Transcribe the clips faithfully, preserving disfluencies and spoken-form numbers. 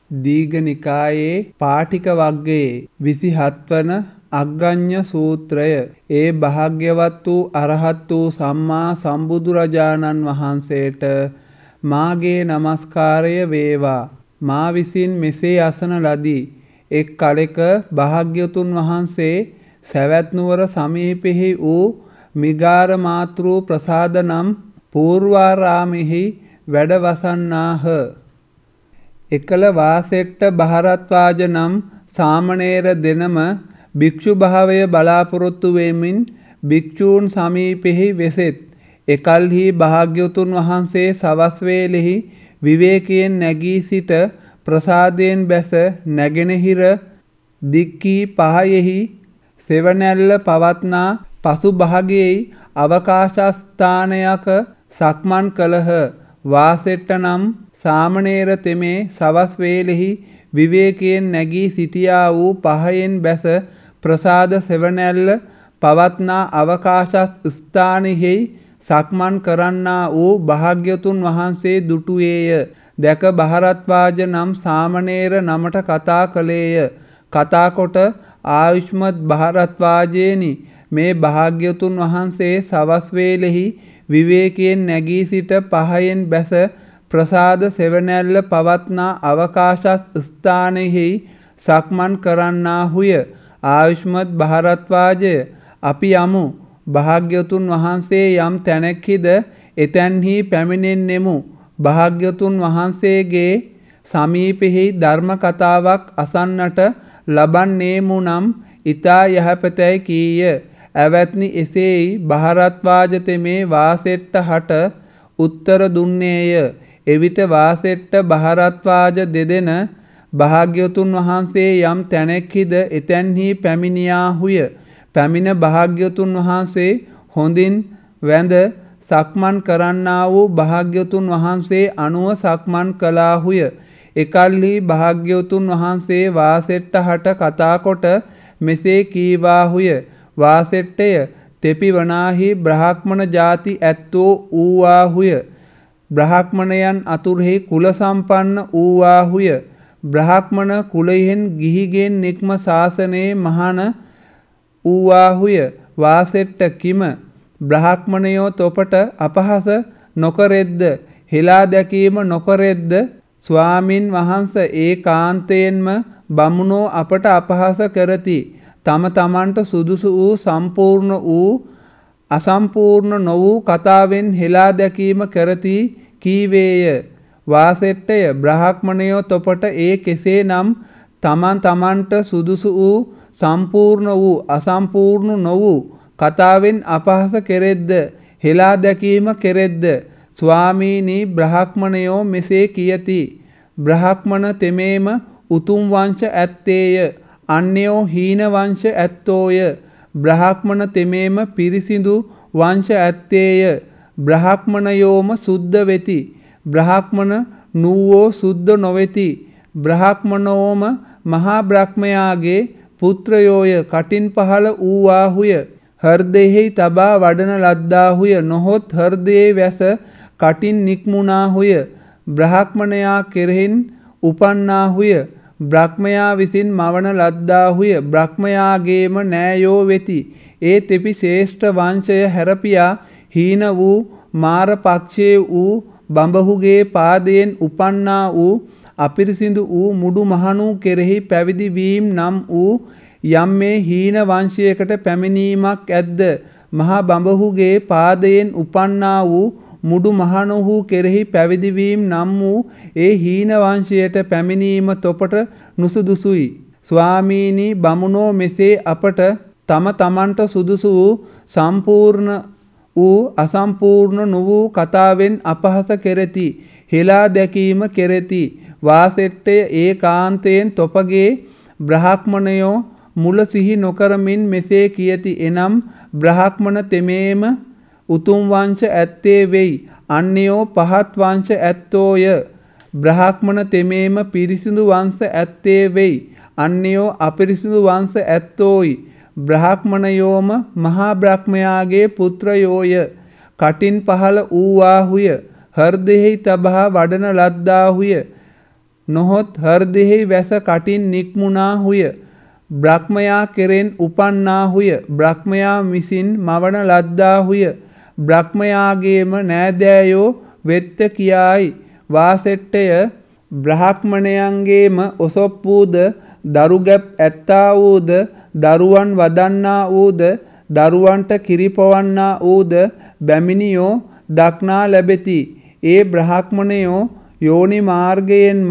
දීඝනිකායේ පාටික වග්ගයේ විසිහත් වන අග්ගඤ්ඤ සූත්‍රය. ඒ භාග්‍යවත් වූ අරහත් වූ සම්මා සම්බුදුරජාණන් වහන්සේට මාගේ නමස්කාරය වේවා. මා විසින් මෙසේ අසන ලදී. එක් කලෙක භාග්‍යවතුන් වහන්සේ සවැත් නුවර සමීපෙහි වූ මිගාර මාතෘ ප්‍රසාද නම් පූර්වාරාමෙහි වැඩ වසන්නාහ. එකල වාසෙට්ට බහරත්වාජ නම් සාමණේර දෙනම භික්ෂු භාවය බලාපොරොත්තු වෙමින් භික්ෂූන් සමීපෙහි වෙසෙත්. එකල්හි භාග්‍යවතුන් වහන්සේ සවස් වේලෙහි විවේකයෙන් නැගී සිට ප්‍රසාදයෙන් බැස නැගෙනහිර දික්කී පහයෙහි සෙවණැල්ල පවත්නා පසු භාගයේ අවකාශස්ථානයක සක්මන් කළහ. වාසෙට්ට නම් සාමණේර තෙමේ සවස් වේලෙහි විවේකයෙන් නැගී සිටියා වූ පහයෙන් බැස ප්‍රසාද සෙවණැල්ල පවත්නා අවකාශ ස්ථානෙහි සක්මන් කරන්නා වූ භාග්‍යවතුන් වහන්සේ දුටුවේය. දැක බහරත්වාජ නම් සාමණේර නමට කතා කළේය. කතා කොට ආයුෂ්මත් බහරත්වාජේනි, මේ භාග්‍යවතුන් වහන්සේ සවස් වේලෙහි විවේකයෙන් නැගී සිට පහයෙන් බැස ප්‍රසාද සෙවණැල්ල පවත්නා අවකාශ ස්ථානෙහි සක්මන් කරන්නාහුය. ආයුෂ්මත් බහරත්වාජය, අපි යමු. භාග්‍යවතුන් වහන්සේ යම් තැනෙක්හිද එතැන්හි පැමිණෙන්නෙමු. භාග්‍යවතුන් වහන්සේගේ සමීපෙහි ධර්ම කතාවක් අසන්නට ලබන්නේමු නම් ඊතා යහපතයි කීය. ඇවැත්නි එසේයි බහරත්වාජ තෙමේ වාසෙට්ට හට උත්තර දුන්නේය. එවිට වාසෙට්ට බහරත්වාජ දෙදෙන භාග්‍යවතුන් වහන්සේ යම් තැනෙක්හිද එතැන්හි පැමිණියාහුය. පැමිණ භාග්‍යවතුන් වහන්සේ හොඳින් වැඳ සක්මන් කරන්නා වූ භාග්‍යවතුන් වහන්සේ අනුව සක්මන් කළාහුය. එකල්හි භාග්‍යවතුන් වහන්සේ වාසෙට්ට හට කතා කොට මෙසේ කීවාහුය. වාසෙට්ටය, තෙපි වනාහි බ්‍රාහ්මණ ජාති ඇත්තෝ වූවාහුය. බ්‍රාහ්මණයන් අතුරෙහි කුල සම්පන්න වූවාහුය. බ්‍රාහ්මණ කුලයෙන් ගිහිගෙන් නික්ම ශාසනයේ මහාන වූවාහුය. වාසෙට්ට කිම බ්‍රාහ්මණයෝ තොපට අපහාස නොකරෙද්ද, හෙලා දැකීම නොකරෙද්ද? ස්වාමින් වහන්ස ඒකාන්තයෙන්ම බමුණෝ අපට අපහාස කරති. තම තමන්ට සුදුසු වූ සම්පූර්ණ වූ අසම්පූර්ණ නො වූ කතාවෙන් හෙලා දැකීම කරති කීවේය. වාසෙට්ටය, බ්‍රාහ්මණයෝ තොපට ඒ කෙසේ නම් තමන් තමන්ට සුදුසු වූ සම්පූර්ණ වූ අසම්පූර්ණ නො වූ කතාවෙන් අපහාස කෙරෙද්ද, හෙලා දැකීම කෙරෙද්ද? ස්වාමීනි, බ්‍රාහ්මණයෝ මෙසේ කියති. බ්‍රාහ්මණ තෙමේම උතුම් වංශ ඇත්තේය, අන්‍යෝ හීන වංශ ඇත්තෝය. බ්‍රාහ්මණ තෙමේම පිරිසිදු වංශ ඇත්තේය. බ්‍රාහ්මණයෝම සුද්ධ වෙති. බ්‍රාහ්මණ නූවෝ සුද්ධ නොවෙති. බ්‍රාහ්මණෝම මහා බ්‍රහ්මයාගේ පුත්‍රයෝය. කටින් පහළ වූවාහුය. හෘදයෙහි තබා වඩන ලද්දාහුය. නොහොත් හෘදයේ වැස කටින් නික්මුණාහුය. බ්‍රාහ්මණයා කෙරෙහින් උපන්නාහුය. බ්‍රහ්මයා විසින් මවන ලද්දාහුය. බ්‍රහ්මයාගේම නෑයෝ වෙති. ඒ තෙපි ශ්‍රේෂ්ඨ වංශය හැරපියා හීන වූ මාර පක්ෂයේ වූ බඹහුගේ පාදයෙන් උපන්නා වූ අපිරිසිදු වූ මුඩු මහණු කෙරෙහි පැවිදි වීම නම් වූ යම් මේ හීන වංශයකට පැමිණීමක් ඇද්ද? මහා බඹහුගේ පාදයෙන් උපන්නා වූ මුඩු මහණහු කෙරෙහි පැවිදි වීම නම් වූ ඒ හීන වංශයට පැමිණීම තොපට නුසුදුසුයි. ස්වාමීනි, බමුණෝ මෙසේ අපට තම තමන්ට සුදුසු වූ සම්පූර්ණ වූ අසම්පූර්ණ නො වූ කතාවෙන් අපහාස කෙරෙති, හෙලා දැකීම කෙරෙති. වාසෙට්ටය, ඒකාන්තයෙන් තොපගේ බ්‍රාහ්මණයෝ මුල සිහි නොකරමින් මෙසේ කියති. එනම් බ්‍රාහ්මණ තෙමේම උතුම් වංශ ඇත්තේ වෙයි, අන්‍යෝ පහත් වංශ ඇත්තෝය. බ්‍රාහ්මණ තෙමේම පිරිසිදු වංශ ඇත්තේ වෙයි, අන්‍යෝ අපිරිසිදු වංශ ඇත්තෝයි. බ්‍රාහ්මණයෝම මහා බ්‍රහ්මයාගේ පුත්‍රයෝය. කටින් පහළ වූවාහුය. හෘදයෙහි තබා වඩන ලද්දාහුය. නොහොත් හෘදයෙහි වැස කටින් නික්මුණාහුය. බ්‍රහ්මයා කෙරෙන් උපන්නාහුය. බ්‍රහ්මයා විසින් මවන ලද්දාහුය. බ්‍රහ්මයාගේම නෑදෑයෝ වෙත්ත කියායි. වාසෙට්ටය බ්‍රාහ්මණයන්ගේම ඔසොප්පුද දරුගැප් ඇත්තා වූද දරුවන් වදන්නා වූද දරුවන්ට කිරිපවන්නා වූද බැමිණියෝ දක්නා ලැබෙති. ඒ බ්‍රාහ්මණයෝ යෝනි මාර්ගයෙන්ම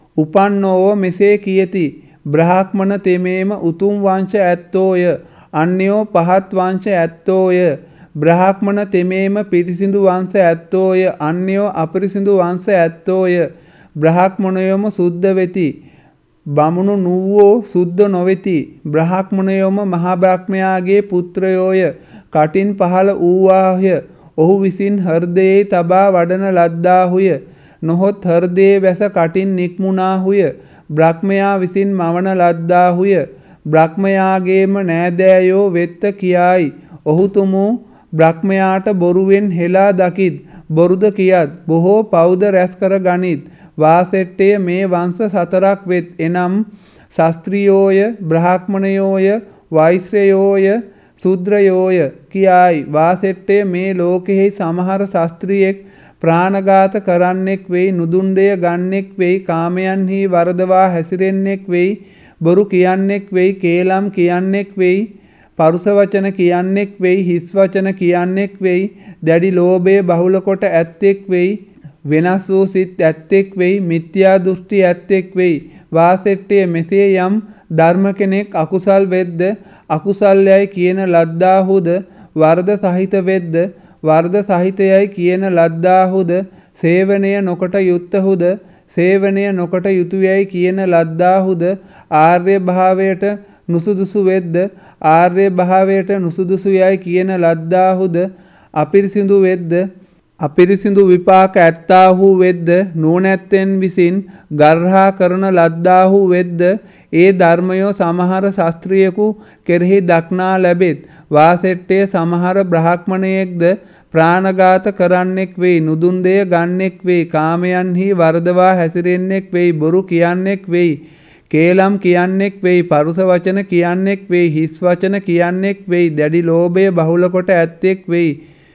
උපන්නෝව මෙසේ කියති. බ්‍රාහ්මණ තෙමේම උතුම් වංශ ඇත්තෝය. අන්‍යෝ පහත් වංශ ඇත්තෝය. බ්‍රාහ්මණ තෙමේම පිරිසිදු වංශ ඇත්තෝය. අන්‍යෝ අපිරිසිදු වංශ ඇත්තෝය. බ්‍රාහ්මණයෝම සුද්ධ වෙති. බමුණු නුවෝ සුද්ධ නොවෙති. බ්‍රාහ්මණයෝම මහා බ්‍රහ්මයාගේ පුත්‍රයෝය. කටින් පහළ වූවාහය. ඔහු විසින් හෘදයේ තබා වඩන ලද්දාහුය. නොහොත් හෘදයේ වැස කටින් නික්මුණාහුය. බ්‍රහ්මයා විසින් මවන ලද්දාහුය. බ්‍රහ්මයාගේම නෑදෑයෝ වෙත්ත කියායි. ඔහු තුමු බ්‍රහ්මයාට බොරුවෙන් හෙලා දකිත්. බොරුද කියත්. බොහෝ පවුද රැස් කර ගනිත්. වාසෙට්ටය මේ වංශ සතරක් වෙත්. එනම් ශස්ත්‍රියෝය, බ්‍රාහ්මණයෝය, වෛශ්‍රයෝය, සුද්‍රයෝය කියායි. වාසෙට්ටය මේ ලෝකෙහි සමහර ශස්ත්‍රියෙක් ප්‍රාණඝාත කරන්නෙක් වෙයි, නුදුන් දෙය ගන්නෙක් වෙයි, කාමයන්හි වරදවා හැසිරෙන්නෙක් වෙයි, බොරු කියන්නෙක් වෙයි, කේලම් කියන්නෙක් වෙයි, පරුස වචන කියන්නෙක් වෙයි, හිස් වචන කියන්නෙක් වෙයි, දැඩි ලෝභය බහුල කොට ඇත්තෙක් වෙයි, වෙනස් වූ සිත් ඇත්තෙක් වෙයි, මිත්‍යා දෘෂ්ටි ඇත්තෙක් වෙයි. වාසෙට්ටය මෙසේ යම් ධර්ම කෙනෙක් අකුසල් වෙද්ද අකුසල්යයි කියන ලද්දාහුද වර්ධ සහිත වෙද්ද වර්ධ සහිතයයි කියන ලද්දාහුද සේවනය නොකොට යුත්තහුද සේවනය නොකොට යුතුයයි කියන ලද්දාහුද ආර්ය භාවයට නුසුදුසු වෙද්ද ආර්ය භාවයට නුසුදුසුයයි කියන ලද්දාහුද අපිරිසිදු වෙද්ද අපිරිසිදු විපාක ඇත්තාහු වෙද්ද නුවණැත්තෙන් විසින් ගර්හා කරන ලද්දාහු වෙද්ද ඒ ධර්මයෝ සමහර ශාස්ත්‍රියෙකු කෙරෙහි දක්නා ලැබෙත්. වාසෙට්ටේ සමහර බ්‍රාහ්මණයෙක්ද ප්‍රාණඝාත කරන්නෙක් වෙයි, නුදුන් දෙය ගන්නෙක් වෙයි, කාමයන්හි වරදවා හැසිරෙන්නෙක් වෙයි, බොරු කියන්නෙක් වෙයි, කේලම් කියන්නෙක් වෙයි, පරුස වචන කියන්නෙක් වෙයි, හිස් වචන කියන්නෙක් වෙයි, දැඩි ලෝභය බහුල කොට ඇත්තෙක් වෙයි,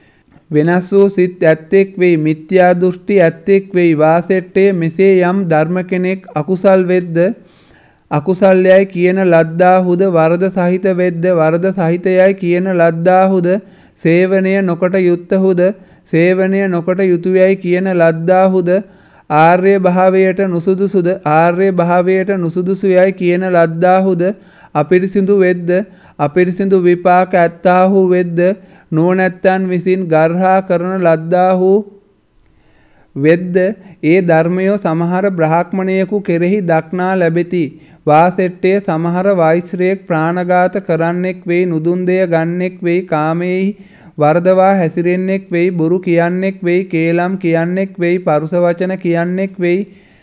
වෙනස් වූ සිත් ඇත්තෙක් වෙයි, මිත්‍යා දෘෂ්ටි ඇත්තෙක් වෙයි. වාසෙට්ටේ මෙසේ යම් ධර්ම කෙනෙක් අකුසල් වෙද්ද අකුසල්යයි කියන ලද්දාහුද වරද සහිත වෙද්ද වරද සහිතයයි කියන ලද්දාහුද සේවනය නොකොට යුත්තහුද සේවනය නොකොට යුතුයයි කියන ලද්දාහුද ආර්ය භාවයට නුසුදුසුද ආර්ය භාවයට නුසුදුසුයයි කියන ලද්දාහුද අපිරිසිදු වෙද්ද අපිරිසිදු විපාක ඇත්තාහු වෙද්ද නුවණැත්තන් විසින් ගර්හා කරන ලද්දාහු වෙද්ද ඒ ධර්මයෝ සමහර බ්‍රාහ්මණයෙකු කෙරෙහි දක්නා ලැබෙති. වාසෙට්ටේ සමහර වෛශ්‍රයෙක් ප්‍රාණඝාත කරන්නෙක් වෙයි, නුදුන් දෙය ගන්නෙක් වෙයි, කාමයෙහි වරදවා හැසිරෙන්නෙක් වෙයි, බොරු කියන්නෙක් වෙයි, කේලම් කියන්නෙක් වෙයි, පරුස වචන කියන්නෙක් වෙයි,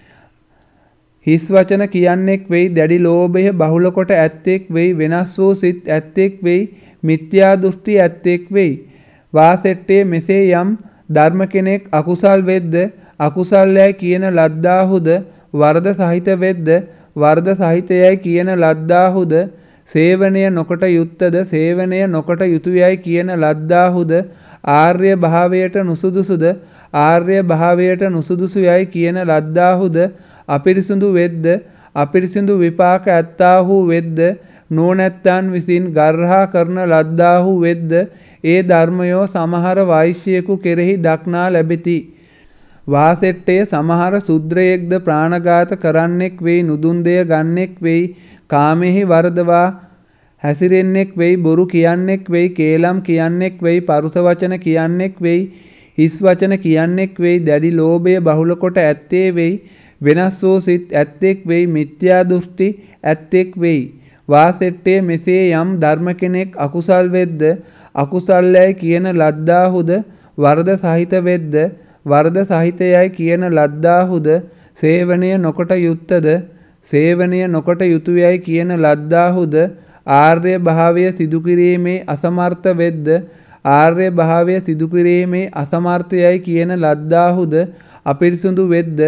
හිස් වචන කියන්නෙක් වෙයි, දැඩි ලෝභය බහුල කොට ඇත්තෙක් වෙයි, වෙනස් වූ සිත් ඇත්තෙක් වෙයි, මිත්‍යා දෘෂ්ටි ඇත්තෙක් වෙයි. වාසෙට්ටේ මෙසේ යම් ධර්ම කෙනෙක් අකුසල් වෙද්ද අකුසල්යයි කියන ලද්දාහුද වර්ධ සහිත වෙද්ද වර්ධ සහිතයයි කියන ලද්දාහුද සේවනය නොකොට යුත්තද සේවනය නොකොට යුතුයයි කියන ලද්දාහුද ආර්ය භාවයට නුසුදුසුද ආර්ය භාවයට නුසුදුසුයයි කියන ලද්දාහුද අපිරිසිදු වෙද්ද අපිරිසිදු විපාක ඇත්තාහු වෙද්ද නුවණැත්තන් විසින් ගර්හා කරන ලද්දාහු වෙද්ද ඒ ධර්මයෝ සමහර වෛශ්‍යයෙකු කෙරෙහි දක්නා ලැබෙති. වාසෙට්ටේ සමහර සුද්‍රයෙක්ද ප්‍රාණඝාත කරන්නෙක් වෙයි, නුදුන් දෙය ගන්නෙක් වෙයි, කාමෙහි වරදවා හැසිරෙන්නෙක් වෙයි, බොරු කියන්නෙක් වෙයි, කේලම් කියන්නෙක් වෙයි, පරුස වචන කියන්නෙක් වෙයි, හිස් වචන කියන්නෙක් වෙයි, දැඩි ලෝභය බහුල කොට ඇත්තේ වෙයි, වෙනස් වූ සිත් ඇත්තෙක් වෙයි, මිත්‍යා දෘෂ්ටි ඇත්තෙක් වෙයි. වාසෙට්ටේ මෙසේ යම් ධර්ම කෙනෙක් අකුසල් වෙද්ද අකුසල්යයි කියන ලද්දාහුද වරද සහිත වෙද්ද වරද සහිතයයි කියන ලද්දාහුද සේවනය නොකොට යුත්තද සේවනය නොකොට යුතුයයි කියන ලද්දාහුද ආර්ය භාවය සිදු කිරීමේ අසමර්ථ වෙද්ද ආර්ය භාවය සිදු කිරීමේ අසමර්ථයයි කියන ලද්දාහුද අපිරිසුදු වෙද්ද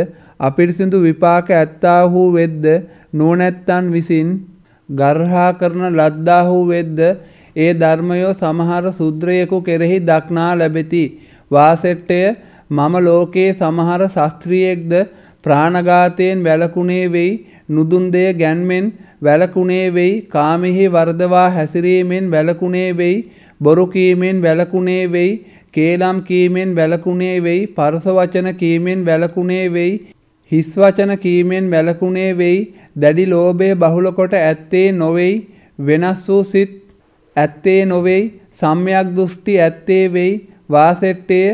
අපිරිසිදු විපාක ඇත්තාහු වෙද්ද නුවණැත්තන් විසින් ගර්හා කරන ලද්දාහු වෙද්ද ඒ ධර්මයෝ සමහර ශුද්‍රයෙකු කෙරෙහි දක්නා ලැබෙති. වාසෙට්ටය මම ලෝකයේ සමහර ශස්ත්‍රියෙක්ද ප්‍රාණඝාතයෙන් වැළකුණේ වෙයි, නුදුන් දෙය ගැන්මෙන් වැළකුණේ වෙයි, කාමෙහි වර්ධවා හැසිරීමෙන් වැළකුණේ වෙයි, බොරු කීමෙන් වැළකුණේ වෙයි, කේලම් කීමෙන් වැළකුණේ වෙයි, පරස වචන කීමෙන් වැළකුණේ වෙයි, හිස් වචන කීමෙන් වැළකුණේ වෙයි, දැඩි ලෝභය බහුල කොට ඇත්තේ නොවේයි, වෙනස් වූ සිත් ඇත්තේ නොවේයි, සම්‍යක් දෘෂ්ටි ඇත්තේ වෙයි. වාසෙට්ටය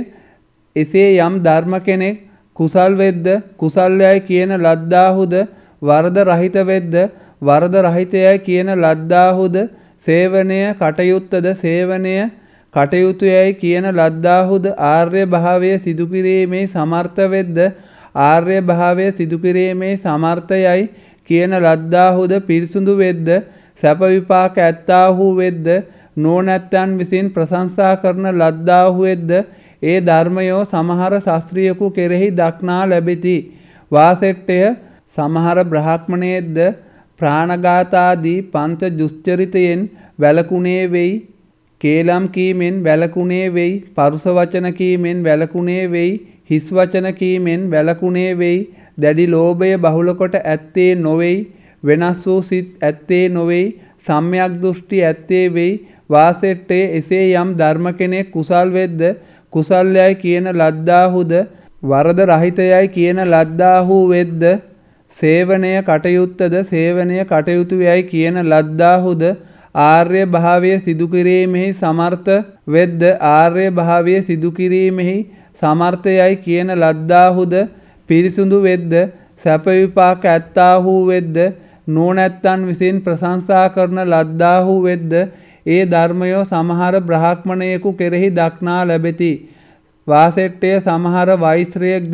එසේ යම් ධර්ම කෙනෙක් කුසල් වෙද්ද කුසල්යයි කියන ලද්දාහුද, වරද රහිත වෙද්ද වරද රහිතයයි කියන ලද්දාහුද, සේවනය කටයුත්තද සේවනය කටයුතුයයි කියන ලද්දාහුද, ආර්ය භාවය සිදු කිරීමේ සමර්ථ වෙද්ද ආර්ය භාවය සිදු කිරීමේ සමර්ථයයි කියන ලද්දාහුද, පිරිසුදු වෙද්ද සැප විපාක ඇත්තාහු වෙද්ද නුවණැත්තන් විසින් ප්‍රශංසා කරන ලද්දාහු වෙද්ද ඒ ධර්මයෝ සමහර ශාස්ත්‍රියෙකු කෙරෙහි දක්නා ලැබෙති. වාසෙට්ටය සමහර බ්‍රාහ්මණයෙක්ද ප්‍රාණඝාතාදී පංච දුස්චරිතයෙන් වැළකුණේ වෙයි, කේලම් කීමෙන් වැළකුණේ වෙයි, පරුස වචන කීමෙන් වැළකුණේ වෙයි, හිස් වචන කීමෙන් වැළකුණේ වෙයි, දැඩි ලෝභය බහුල කොට ඇත්තේ නොවේයි, වෙනස් වූ සිත් ඇත්තේ නොවේයි, සම්‍යක් දෘෂ්ටි ඇත්තේ වෙයි. වාසෙට්ටේ එසේ යම් ධර්ම කෙනෙක් කුසල් වෙද්ද කුසල්යයි කියන ලද්දාහුද, වරද රහිතයයි කියන ලද්දාහු වෙද්ද, සේවනය කටයුත්තද සේවනය කටයුතුයයි කියන ලද්දාහුද, ආර්ය භාවය සිදු කිරීමෙහි සමර්ථ වෙද්ද ආර්ය භාවය සිදු කිරීමෙහි සමර්ථයයි කියන ලද්දාහුද, පිරිසුදු වෙද්ද සැප විපාක ඇත්තාහු වෙද්ද නුවණැත්තන් විසින් ප්‍රශංසා කරන ලද්දාහු වෙද්ද ඒ ධර්මයෝ සමහර බ්‍රාහ්මණයෙකු කෙරෙහි දක්නා ලැබෙති. වාසෙට්ටය සමහර වෛශ්‍රයෙක්ද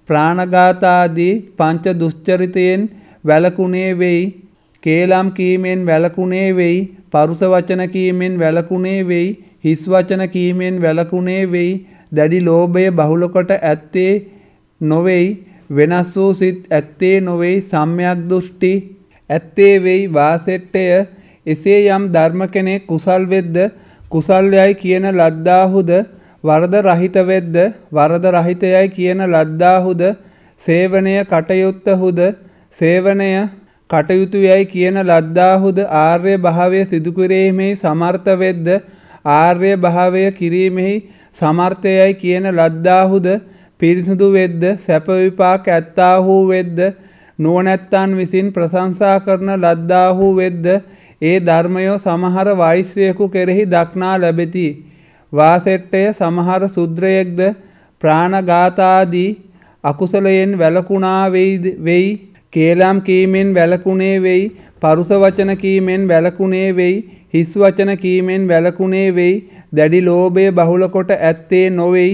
ප්‍රාණඝාතාදී පංච දුස්චරිතයෙන් වැළකුණේ වෙයි, කේලම් කීමෙන් වැළකුණේ වෙයි, පරුස වචන කීමෙන් වැළකුණේ වෙයි, හිස් වචන කීමෙන් වැළකුණේ වෙයි, දැඩි ලෝභය බහුල කොට ඇත්තේ නොවේයි, වෙනස් වූ සිත් ඇත්තේ නොවේයි, සම්‍යක් දෘෂ්ටි ඇත්තේ වෙයි. වාසෙට්ටය එසේ යම් ධර්ම කෙනෙක් කුසල් වෙද්ද කුසල්යයි කියන ලද්දාහුද, වරද රහිත වෙද්ද වරද රහිතයයි කියන ලද්දාහුද, සේවනය කටයුත්තහුද සේවනය කටයුතුයයි කියන ලද්දාහුද, ආර්ය භාවය සිදු කිරීමෙහි සමර්ථ වෙද්ද ආර්ය භාවය කිරීමෙහි සමර්ථයයි කියන ලද්දාහුද, පිරිසුදු වෙද්ද සැප විපාක ඇත්තාහු වෙද්ද නුවණැත්තන් විසින් ප්‍රශංසා කරන ලද්දාහු වෙද්ද ඒ ධර්මයෝ සමහර වෛශ්‍රයෙකු කෙරෙහි දක්නා ලැබෙති. වාසෙට්ටය සමහර ශුද්‍රයෙක්ද ප්‍රාණඝාතාදී අකුසලයෙන් වැළකුණා වෙයි, කේලම් කීමෙන් වැළකුණේ වෙයි, පරුස වචන කීමෙන් වැළකුණේ වෙයි, හිස් වචන කීමෙන් වැළකුණේ වෙයි, දැඩි ලෝභය බහුල කොට ඇත්තේ නොවේයි,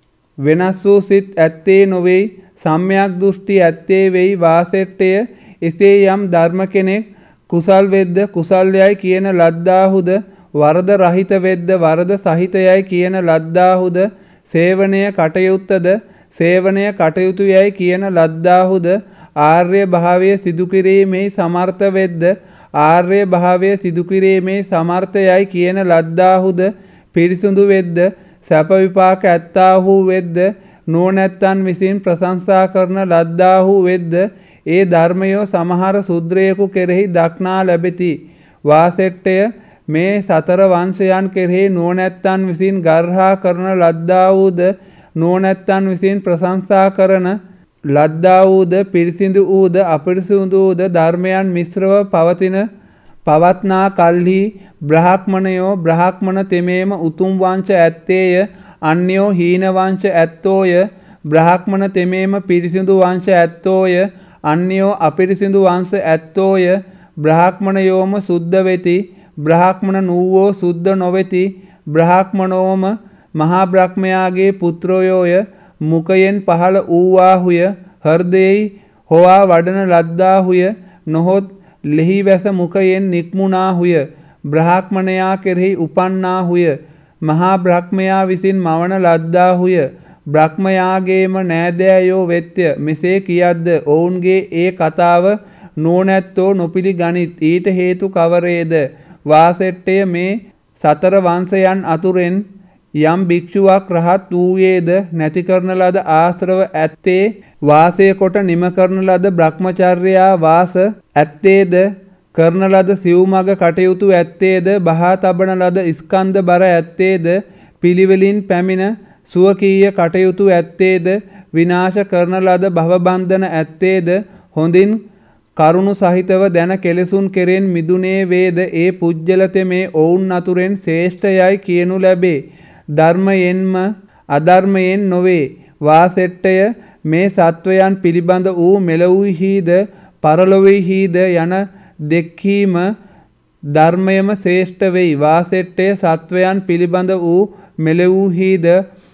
වෙනස් වූ සිත් ඇත්තේ නොවේයි, සම්‍යක් දෘෂ්ටි ඇත්තේ වෙයි. වාසෙට්ටය එසේ යම් ධර්ම කෙනෙක් කුසල් වෙද්ද කුසල්යයි කියන ලද්දාහුද, වරද රහිත වෙද්ද වරද සහිතයයි කියන ලද්දාහුද, සේවනය කටයුත්තද සේවනය කටයුතුයයි කියන ලද්දාහුද, ආර්ය භාවය සිදු කිරීමේ සමර්ථ වෙද්ද ආර්ය භාවය සිදු කිරීමේ සමර්ථයයි කියන ලද්දාහුද, පිරිසුදු වෙද්ද සැප විපාක ඇත්තාහු වෙද්ද නුවණැත්තන් විසින් ප්‍රශංසා කරන ලද්දාහු වෙද්ද ඒ ධර්මයෝ සමහර ශුද්‍රයෙකු කෙරෙහි දක්නා ලැබෙති. වාසෙට්ටය මේ සතර වංශයන් කෙරෙහි නුවණැත්තන් විසින් ගර්හා කරන ලද්දාහුද, නුවණැත්තන් විසින් ප්‍රශංසා කරන ලද්දාහුද, පිරිසිදු වූද අපිරිසිදු වූද ධර්මයන් මිශ්‍රව පවතින පවත්නා කල්හි බ්‍රාහ්මණයෝ බ්‍රාහ්මණ තෙමේම උතුම් වංශ ඇත්තේය, අන්‍යෝ හීන වංශ ඇත්තෝය. බ්‍රාහ්මණ තෙමේම පිරිසිදු වංශ ඇත්තෝය, අන්‍යෝ අපිරිසිදු වංශ ඇත්තෝය. බ්‍රාහ්මණයෝම සුද්ධ වෙති, බ්‍රාහ්මණ නූවෝ සුද්ධ නොවෙති. බ්‍රාහ්මණෝම මහා බ්‍රහ්මයාගේ පුත්‍රයෝය, මුඛයෙන් පහළ වූවාහුය, හෘදයෙහි හොවා වඩන ලද්දාහුය, නොහොත් ලෙහි වැස මුඛයෙන් නික්මුණාහුය. බ්‍රාහ්මණයා කෙරෙහි උපන්නාහුය, මහා බ්‍රහ්මයා විසින් මවන ලද්දාහුය. බ්‍රහ්මයාගේම නෑදෑයෝ වෙත්ය. මෙසේ කියද්ද ඔවුන්ගේ ඒ කතාව නුවණැත්තෝ නොපිළිගනිත්. ඊට හේතු කවරේද? වාසෙට්ටය මේ සතර වංශයන් අතුරෙන් යම් භික්ෂුවක් රහත් වූයේද නැති කරන ලද ආශ්‍රව ඇත්තේ වාසය කොට නිම කරන ලද බ්‍රහ්මචර්යා වාස ඇත්තේද කරන ලද සිව්මග කටයුතු ඇත්තේද බහා තබන ලද ස්කන්ධ බර ඇත්තේද පිළිවෙලින් පැමිණ සුවකීය කටයුතු ඇත්තේද විනාශ කරන ලද භවබන්ධන ඇත්තේද හොඳින් කරුණු සහිතව දැන කෙලෙසුන් කෙරෙන් මිදුනේ වේද ඒ පුජ්‍යලතෙමේ ඔවුන් අතුරෙන් ශ්‍රේෂ්ඨයයි කියනු ලැබේ. ධර්මයෙන්ම අධර්මයෙන් නොවේ. වාසෙට්ටය මේ සත්වයන් පිළිබඳ වූ මෙලොවුහිද පරලොවෙහිද යන දෙක්හීම ධර්මයම ශ්‍රේෂ්ඨ වෙයි. වාසෙට්ටය සත්වයන් පිළිබඳ වූ මෙලොවුහිද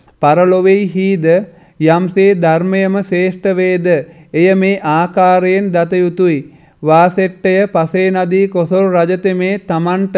පරලොවෙහිද යම්සේ ධර්මයම ශ්‍රේෂ්ඨ වේද එය මේ ආකාරයෙන් දත යුතුය. වාසෙට්ටය පසේ නදී කොසල් රජතෙමේ තමන්ට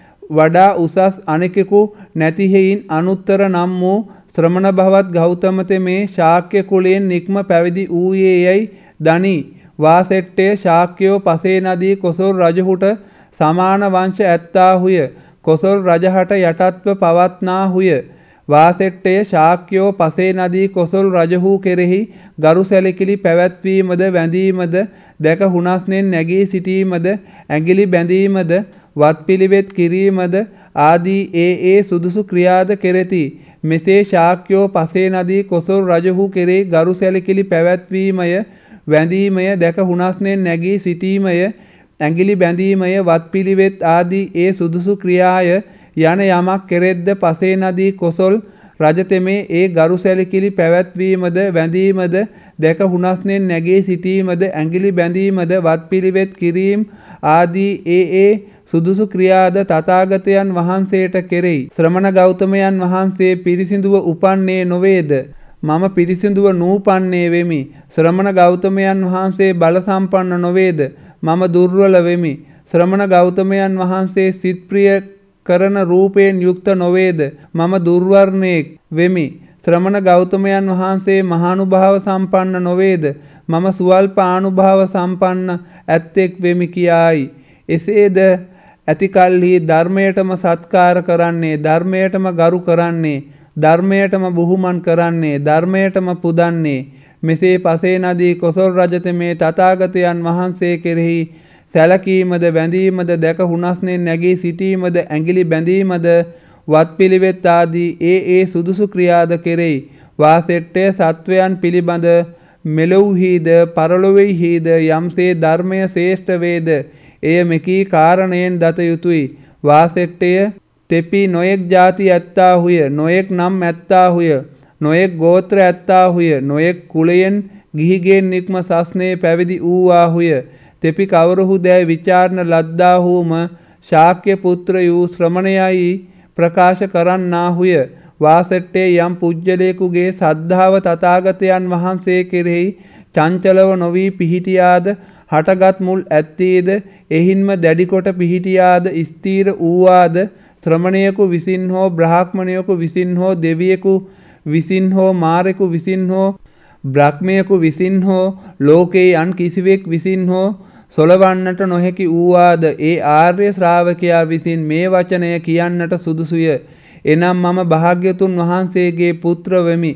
වඩා උසස් අනෙකෙකු නැති හේයින් අනුත්තර නම් වූ ශ්‍රමණ භවත් ගෞතමතෙමේ ශාක්‍ය කුලයෙන් නික්ම පැවිදි වූයේ යැයි දනි. වාසෙට්ටය ශාක්‍යයෝ පසේ නදී කොසල් රජහුට සමාන වංශ ඇත්තාහුය. කොසල් රජහට යටත්ව පවත්නාහුය. වාසෙට්ටය ශාක්‍යයෝ පසේ නදී කොසල් රජහු කෙරෙහි ගරු සැලකිලි පැවැත්වීමද වැඳීමද දැක හුනස්නෙන් නැගී සිටීමද ඇඟිලි බැඳීමද වත්පිළිවෙත් කිරීමද ආදී ඒ ඒ සුදුසු ක්‍රියාද කෙරෙති. මෙසේ ශාක්‍යයෝ පසේ නදී කොසල් රජහු කෙරෙහි ගරු සැලකිලි පැවැත්වීමය වැඳීමය දැක හුනස්නෙන් නැගී සිටීමය ඇඟිලි බැඳීමය වත්පිළිවෙත් ආදී ඒ සුදුසු ක්‍රියාය යන යමක් කෙරෙද්ද පසේ නදී කොසල් රජතෙමේ ඒ ගරු සැලකිලි පැවැත්වීමද වැඳීමද දැක හුනස්නෙන් නැගී සිටීමද ඇඟිලි බැඳීමද වත්පිළිවෙත් කිරීම ආදී ඒ ඒ සුදුසු ක්‍රියාද තථාගතයන් වහන්සේට කෙරෙයි. ශ්‍රමණ ගෞතමයන් වහන්සේ පිරිසිදුව උපන්නේ නොවේද? මම පිරිසිදුව නූපන්නේ වෙමි. ශ්‍රමණ ගෞතමයන් වහන්සේ බල සම්පන්න නොවේද? මම දුර්වල වෙමි. ශ්‍රමණ ගෞතමයන් වහන්සේ සිත් ප්‍රිය කරන රූපයෙන් යුක්ත නොවේද? මම දුර්වර්ණයෙක් වෙමි. ශ්‍රමණ ගෞතමයන් වහන්සේ මහානුභාව සම්පන්න නොවේද? මම සුවල්ප ආනුභාව සම්පන්න ඇත්තෙක් වෙමි කියායි. එසේද ඇති කල්හි ධර්මයටම සත්කාර කරන්නේ, ධර්මයටම ගරු කරන්නේ, ධර්මයටම බුහුමන් කරන්නේ, ධර්මයටම පුදන්නේ. මෙසේ පසේ නදී කොසල් රජතෙමේ තථාගතයන් වහන්සේ කෙරෙහි සැලකීමද වැඳීමද දැක හුනස්නෙන් නැගී සිටීමද ඇඟිලි බැඳීමද වත්පිළිවෙත් ආදී ඒ ඒ සුදුසු ක්‍රියාද කෙරෙයි. වාසෙට්ටය සත්වයන් පිළිබඳ මෙලොව්හිද පරලොවෙහිද යම්සේ ධර්මය ශ්‍රේෂ්ඨ වේද එය මෙකී කාරණයෙන් දත යුතුය. වාසෙට්ටය තෙපි නොයෙක් ಜಾති ඇත්තාහුය, නොයෙක් නම් ඇත්තාහුය, නොයෙක් ගෝත්‍ර ඇත්තාහුය, නොයෙක් කුලයෙන් ගිහිගෙන් නික්ම සස්නේ පැවිදි වූවාහුය. තෙපි කවරහු දැයි විචාරණ ලද්දාහුම ශාක්‍ය පුත්‍රයූ ශ්‍රමණයයි ප්‍රකාශ කරන්නාහුය. වාසෙට්ටේ යම් පුජ්‍යලේකුගේ සද්ධාව තථාගතයන් වහන්සේ කෙරෙහි චංචලව නොවී පිහිටියාද හටගත් මුල් ඇත්තේද එහින්ම දැඩිකොට පිහිටියාද ස්ථීර වූවාද ශ්‍රමණයෙකු විසින් හෝ බ්‍රාහ්මණයෙකු විසින් හෝ දෙවියෙකු විසින් හෝ මාරෙකු විසින් හෝ බ්‍රහ්මයෙකු විසින් හෝ ලෝකේ යන් කිසිවෙක් විසින් හෝ සොලවන්නට නොහැකි වූවාද ඒ ආර්ය ශ්‍රාවකයා විසින් මේ වචනය කියන්නට සුදුසුය. එනම් මම භාග්‍යතුන් වහන්සේගේ පුත්‍ර වෙමි,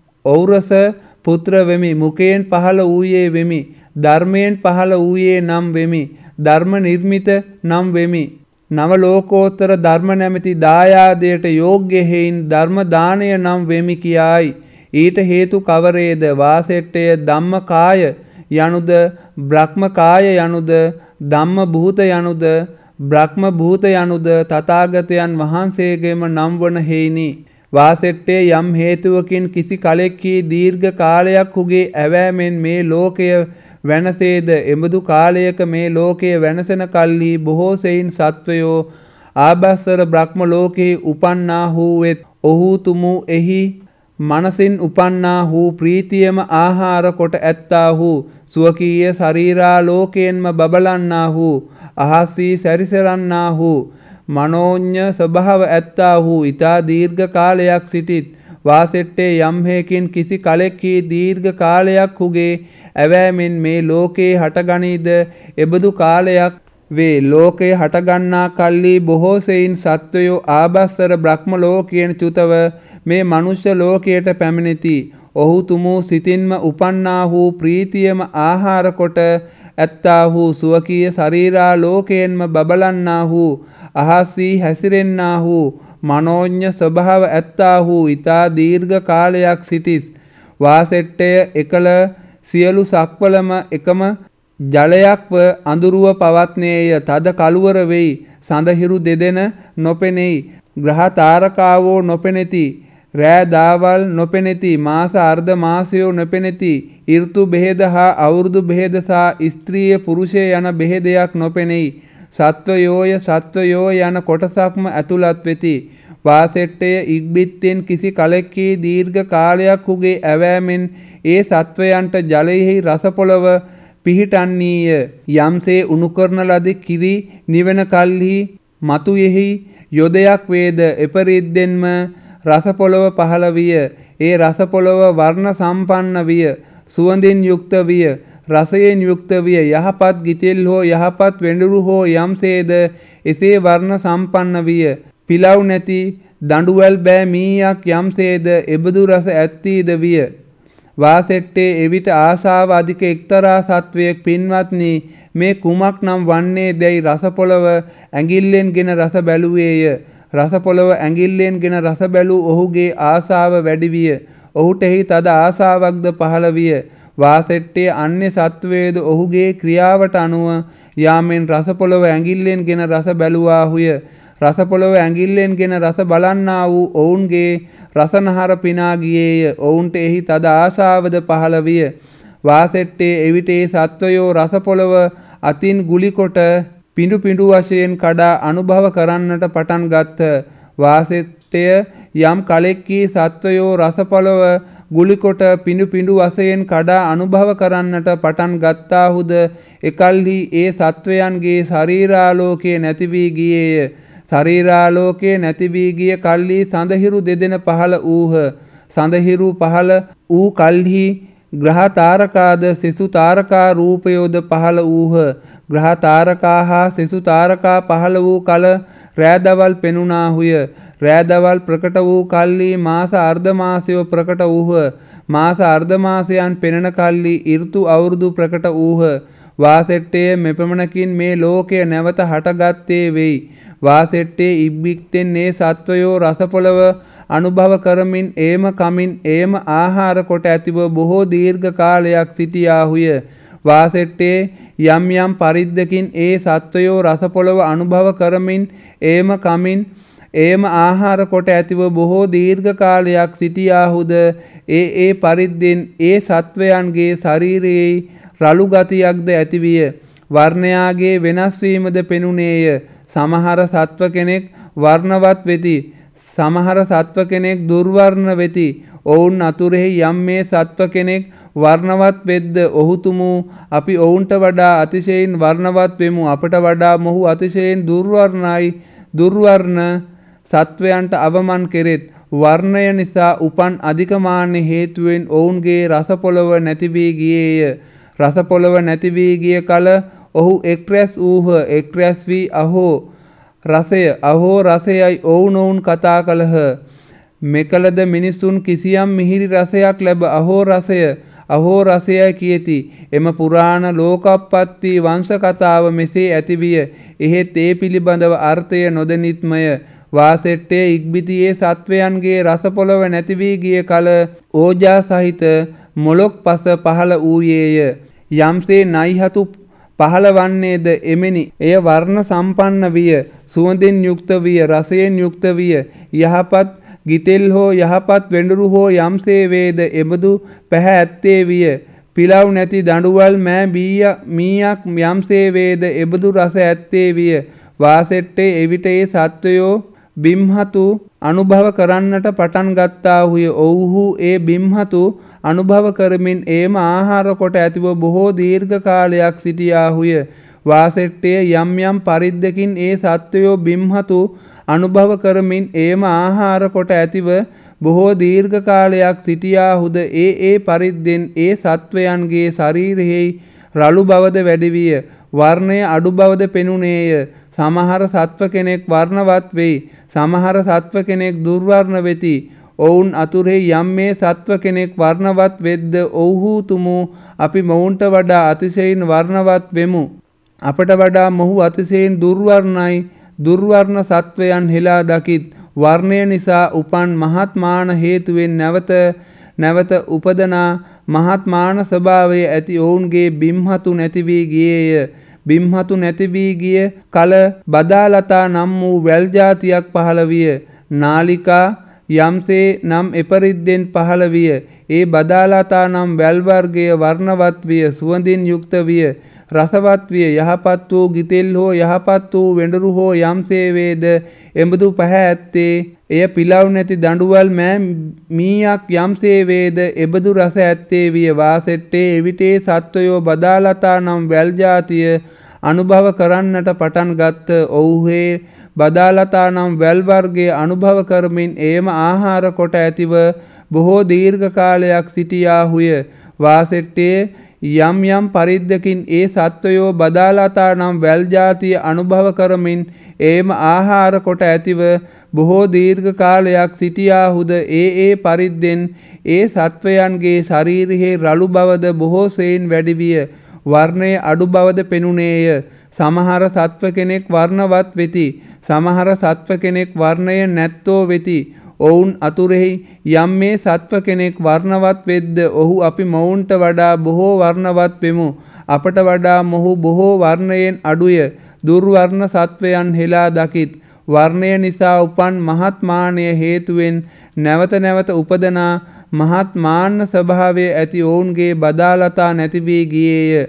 ඖරස පුත්‍ර වෙමි, මුඛයෙන් පහළ වූයේ වෙමි, ධර්මයෙන් පහළ වූයේ නම් වෙමි, ධර්ම නිර්මිත නම් වෙමි. නව ලෝකෝත්තර ධර්ම නැමැති දායාදයට යෝග්‍ය හේයින් ධර්ම දානය නම් වෙමි කියායි. ඊට හේතු කවරේද? වාසෙට්ටය ධම්ම කාය යනුද බ්‍රහ්ම කාය යනුද ධම්ම භූත යනුද බ්‍රහ්ම භූත යනුද තථාගතයන් වහන්සේගේම නම් වන හේිනි. වාසෙට්ටේ යම් හේතුවකින් කිසි කලෙක්හි දීර්ඝ කාලයක් උගේ ඇවෑමෙන් මේ ලෝකය වෙනසේද එබඳු කාලයක මේ ලෝකය වෙනසෙන කල්හි බොහෝ සෙයින් සත්වයෝ ආභස්සර බ්‍රහ්ම ලෝකෙහි උපන්නා වූවෙත් ඔහු තුමු එහි මනසින් උපන්නා වූ ප්‍රීතියම ආහාර කොට ඇත්තා වූ ස්වකීය ශරීරා ලෝකයෙන්ම බබලන්නා වූ අහසී සැරිසරන්නා වූ මනෝඤ්ඤ ස්වභාව ඇත්තා වූ ඊතා දීර්ඝ කාලයක් සිටිත් වාසෙට්ටේ යම් හේකින් කිසි කලෙක්හි දීර්ඝ කාලයක් හුගේ ඇවෑමෙන් මේ ලෝකේ හටගනීද එබඳු කාලයක් වේ. ලෝකයේ හටගන්නා කල්ලි බොහෝ සෙයින් සත්වයෝ ආභස්සර බ්‍රහ්ම ලෝකයෙන් චුතව මේ මනුෂ්‍ය ලෝකයට පැමිණෙති. ඔහු තුමු සිතින්ම උපන්නා වූ ප්‍රීතියම ආහාර කොට ඇත්තා වූ සුවකීය ශරීරා ලෝකයෙන්ම බබලන්නා වූ අහස්සී හැසිරෙන්නා වූ මනෝඥ ස්වභාව ඇත්තා වූ ඊතා දීර්ඝ කාලයක් සිටිස්. වාසෙට්ටය එකල සියලු සක්වලම එකම ජලයක්ව අඳුරුව පවත්නේය. තද කළුවර වෙයි. සඳහිරු දෙදෙන නොපෙනෙයි. ග්‍රහ තාරකාවෝ නොපෙනෙති. රෑ දාවල් නොපෙනෙති. මාස අර්ධ මාසයෝ නොපෙනෙති. ඍතු බෙහෙද හා අවුරුදු බෙහෙද සහ ස්ත්‍රිය පුරුෂය යන බෙහෙදයක් නොපෙනෙයි. සත්වයෝය සත්වයෝ යන කොටසක්ම ඇතුළත් වෙති. වාසෙට්ටය ඉක්බිත්තෙන් කිසි කලෙක්හි දීර්ඝ කාලයක් හුගේ ඇවෑමෙන් ඒ සත්වයන්ට ජලයෙහි රස පොළව පිහිටන්නීය. යම්සේ උණු කරන ලද කිරි නිවෙන කල්හි මතුයෙහි යොදයක් වේද එපරිද්දෙන්ම රස පොළව පහළ විය. ඒ රස පොළව වර්ණ සම්පන්න විය. සුවඳින් යුක්ත විය. රසයෙන් යුක්ත විය. යහපත් ගිතෙල් හෝ යහපත් වෙඬුරු හෝ යම්සේද එසේ වර්ණ සම්පන්න විය. පිලව් නැති දඬුවල් බෑ මීයක් යම්සේද එබඳු රස ඇත්තීද විය. වාසෙට්ටේ එවිට ආසාව අධික එක්තරා සත්වයෙක් පින්වත්නි මේ කුමක් නම් වන්නේ දැයි රස පොළව ඇඟිල්ලෙන් ගෙන රස බැලුවේය. රස පොළව ඇඟිල්ලෙන් ගෙන රස බැලූ ඔහුගේ ආසාව වැඩි විය. ඔහුට එහි තද ආසාවක්ද පහළ විය. වාසෙට්ටේ අන්‍ය සත්වයේද ඔහුගේ ක්‍රියාවට අනුව යාමෙන් රස පොළව ඇඟිල්ලෙන් ගෙන රස බැලුවාහුය. රස පොළව ඇඟිල්ලෙන් ගෙන රස බලන්නා වූ ඔවුන්ගේ රසනහර පිනා ගියේය. ඔවුන්ට එහි තද ආසාවද පහළ විය. වාසෙට්ටේ එවිට ඒ සත්වයෝ රස පොළව අතින් ගුලිකොට පිඬු පිඬු වශයෙන් කඩා අනුභව කරන්නට පටන් ගත්හ. වාසෙට්ටය යම් කලෙක්හි සත්වයෝ රස පොළව ගුලිකොට පිඬු පිඬු වශයෙන් කඩා අනුභව කරන්නට පටන් ගත්තාහුද එකල්හි ඒ සත්වයන්ගේ ශරීරාලෝකය නැති වී ගියේය. ශරීරාලෝකයේ නැති වී ගිය කල්හි සඳහිරු දෙදෙන පහළ වූහ. සඳහිරු පහළ වූ කල්හි ග්‍රහ තාරකාද සෙසු තාරකා රූපයෝද පහළ වූහ. ග්‍රහ තාරකා හා සෙසු තාරකා පහළ වූ කල රෑදවල් පෙනුණාහුය. රෑදවල් ප්‍රකට වූ කල්හි මාස අර්ධමාසයෝ ප්‍රකට වූහ. මාස අර්ධමාසයන් පෙනෙන කල්හි ඍතු අවුරුදු ප්‍රකට වූහ. වාසෙට්ටේ මෙපමණකින් මේ ලෝකය නැවත හටගත්තේ වෙයි. වාසෙට්ටේ ඉබ්බික්තෙන් ඒ සත්වයෝ රස පොළව අනුභව කරමින් ඒම කමින් ඒම ආහාර කොට ඇතිව බොහෝ දීර්ඝ කාලයක් සිටියාහුය. වාසෙට්ටේ යම් යම් පරිද්දකින් ඒ සත්වයෝ රස පොළව අනුභව කරමින් ඒම කමින් ඒම ආහාර කොට ඇතිව බොහෝ දීර්ඝ කාලයක් සිටියාහුද ඒ ඒ පරිද්දෙන් ඒ සත්වයන්ගේ ශරීරයේ රළු ගතියක්ද ඇතිවිය. වර්ණයාගේ වෙනස් වීමද පෙනුනේය. සමහර සත්ව කෙනෙක් වර්ණවත් වෙති. සමහර සත්ව කෙනෙක් දුර්වර්ණ වෙති. ඔවුන් අතුරෙහි යම් මේ සත්ව කෙනෙක් වර්ණවත් වෙද්ද ඔහු තුමු අපි ඔවුන්ට වඩා අතිශයින් වර්ණවත් වෙමු. අපට වඩා මොහු අතිශයින් දුර්වර්ණයි. දුර්වර්ණ සත්වයන්ට අවමන් කෙරෙත්. වර්ණය නිසා උපන් අධිකමාන්‍ය හේතුවෙන් ඔවුන්ගේ රස පොළව නැති වී ගියේය. රස පොළව නැති වී ගිය කල ඔහු එක් රැස් වූහ. එක් රැස් වී අහෝ රසය අහෝ රසයයි ඔවුනොවුන් කතා කළහ. මෙකලද මිනිසුන් කිසියම් මිහිරි රසයක් ලැබ අහෝ රසය අහෝ රසයයි කියති. එම පුරාණ ලෝකප්පත්ති වංශ කතාව මෙසේ ඇතිවිය. එහෙත් ඒ පිළිබඳව අර්ථය නොදනිත්මය. වාසෙට්ටේ ඉක්බිතියේ සත්වයන්ගේ රස පොළව නැති වී ගිය කල ඕජා සහිත මොළොක් පස පහළ වූයේය. යම්සේ නයිහතු පහළ වන්නේද එමෙනි. එය වර්ණ සම්පන්න විය. සුවඳින් යුක්ත විය. රසයෙන් යුක්ත විය. යහපත් ගිතෙල් හෝ යහපත් වෙඬුරු හෝ යම්සේ වේද එබඳු පැහැ ඇත්තේ විය. පිලව් නැති දඬුවල් මෑ මීයක් යම්සේ වේද එබඳු රස ඇත්තේ විය. වාසෙට්ටේ එවිට ඒ සත්වයෝ බිම්හතු අනුභව කරන්නට පටන් ගත්තාහුය. ඔව්හු ඒ බිම්හතු අනුභව කරමින් ඒම ආහාර කොට ඇතිව බොහෝ දීර්ඝ කාලයක් සිටියාහුය. වාසෙට්ටේ යම් යම් පරිද්දකින් ඒ සත්වයෝ බිම්හතු අනුභව කරමින් ඒම ආහාර කොට ඇතිව බොහෝ දීර්ඝ කාලයක් සිටියාහුද ඒ ඒ පරිද්දෙන් ඒ සත්වයන්ගේ ශරීරෙහි රළු බවද වැඩි විය. වර්ණය අඩු බවද පෙනුනේය. සමහර සත්ව කෙනෙක් වර්ණවත් වෙයි. සමහර සත්ව කෙනෙක් දුර්වර්ණ වෙති. ඔවුන් අතුරෙහි යම් මේ සත්ව කෙනෙක් වර්ණවත් වෙද්ද ඔව්හු තුමු අපි මොවුන්ට වඩා අතිශයින් වර්ණවත් වෙමු. අපට වඩා මොහු අතිශයින් දුර්වර්ණයි. දුර්වර්ණ සත්වයන් හෙලා දකිත්. වර්ණය නිසා උපන් මහත් මාන හේතුවෙන් නැවත නැවත උපදනා මහත් මාන ස්වභාවය ඇති ඔවුන්ගේ බිම්හතු නැති වී ගියේය. බිම්හතු නැති වී ගිය කල බදාලතා නම් වූ වැල් ජාතියක් පහළ විය. නාලිකා යම්සේ නම් එපරිද්දෙන් පහළ විය. ඒ බදාලතා නම් වැල් වර්ගය වර්ණවත් විය. සුවඳින් යුක්ත විය. රසවත් විය. යහපත් වූ ගිතෙල් හෝ යහපත් වූ වෙඬරු හෝ යම්සේ වේද එඹදු පහ ඇත්තේ. එය පිලව් නැති දඬුවල් මෑ මීයක් යම්සේ වේද එබඳු රස ඇත්තේ විය. වාසෙට්ටේ එවිටේ සත්වයෝ බදාලතා නම් වැල් ජාතිය අනුභව කරන්නට පටන් ගත්ත. ඔව්හේ බදාලතා නම් වැල් වර්ගය අනුභව කරමින් එයම ආහාර කොට ඇතිව බොහෝ දීර්ඝ කාලයක් සිටියාහුය. වාසෙට්ටේ යම් යම් පරිද්දකින් ඒ සත්වයෝ බදාලතා නම් වැල් ජාතිය අනුභව කරමින් එයම ආහාර කොට ඇතිව බොහෝ දීර්ඝ කාලයක් සිටියාහුද ඒ ඒ පරිද්දෙන් ඒ සත්වයන්ගේ ශරීරෙහි රළු බවද බොහෝ සෙයින් වැඩි විය. වර්ණය අඩු බවද පෙනුනේය. සමහර සත්ව කෙනෙක් වර්ණවත් වෙති. සමහර සත්ව කෙනෙක් වර්ණය නැත්තෝ වෙති. ඔවුන් අතුරෙහි යම් මේ සත්ව කෙනෙක් වර්ණවත් වෙද්ද ඔහු අපි මොවුන්ට වඩා බොහෝ වර්ණවත් වෙමු. අපට වඩා මොහු බොහෝ වර්ණයෙන් අඩුය. දුර්වර්ණ සත්වයන් හෙලා දකිත්. වර්ණය නිසා උපන් මහත් මානය හේතුවෙන් නැවත නැවත උපදනා මහත් මාන්න ස්වභාවය ඇති ඔවුන්ගේ බදාලතා නැති වී ගියේය.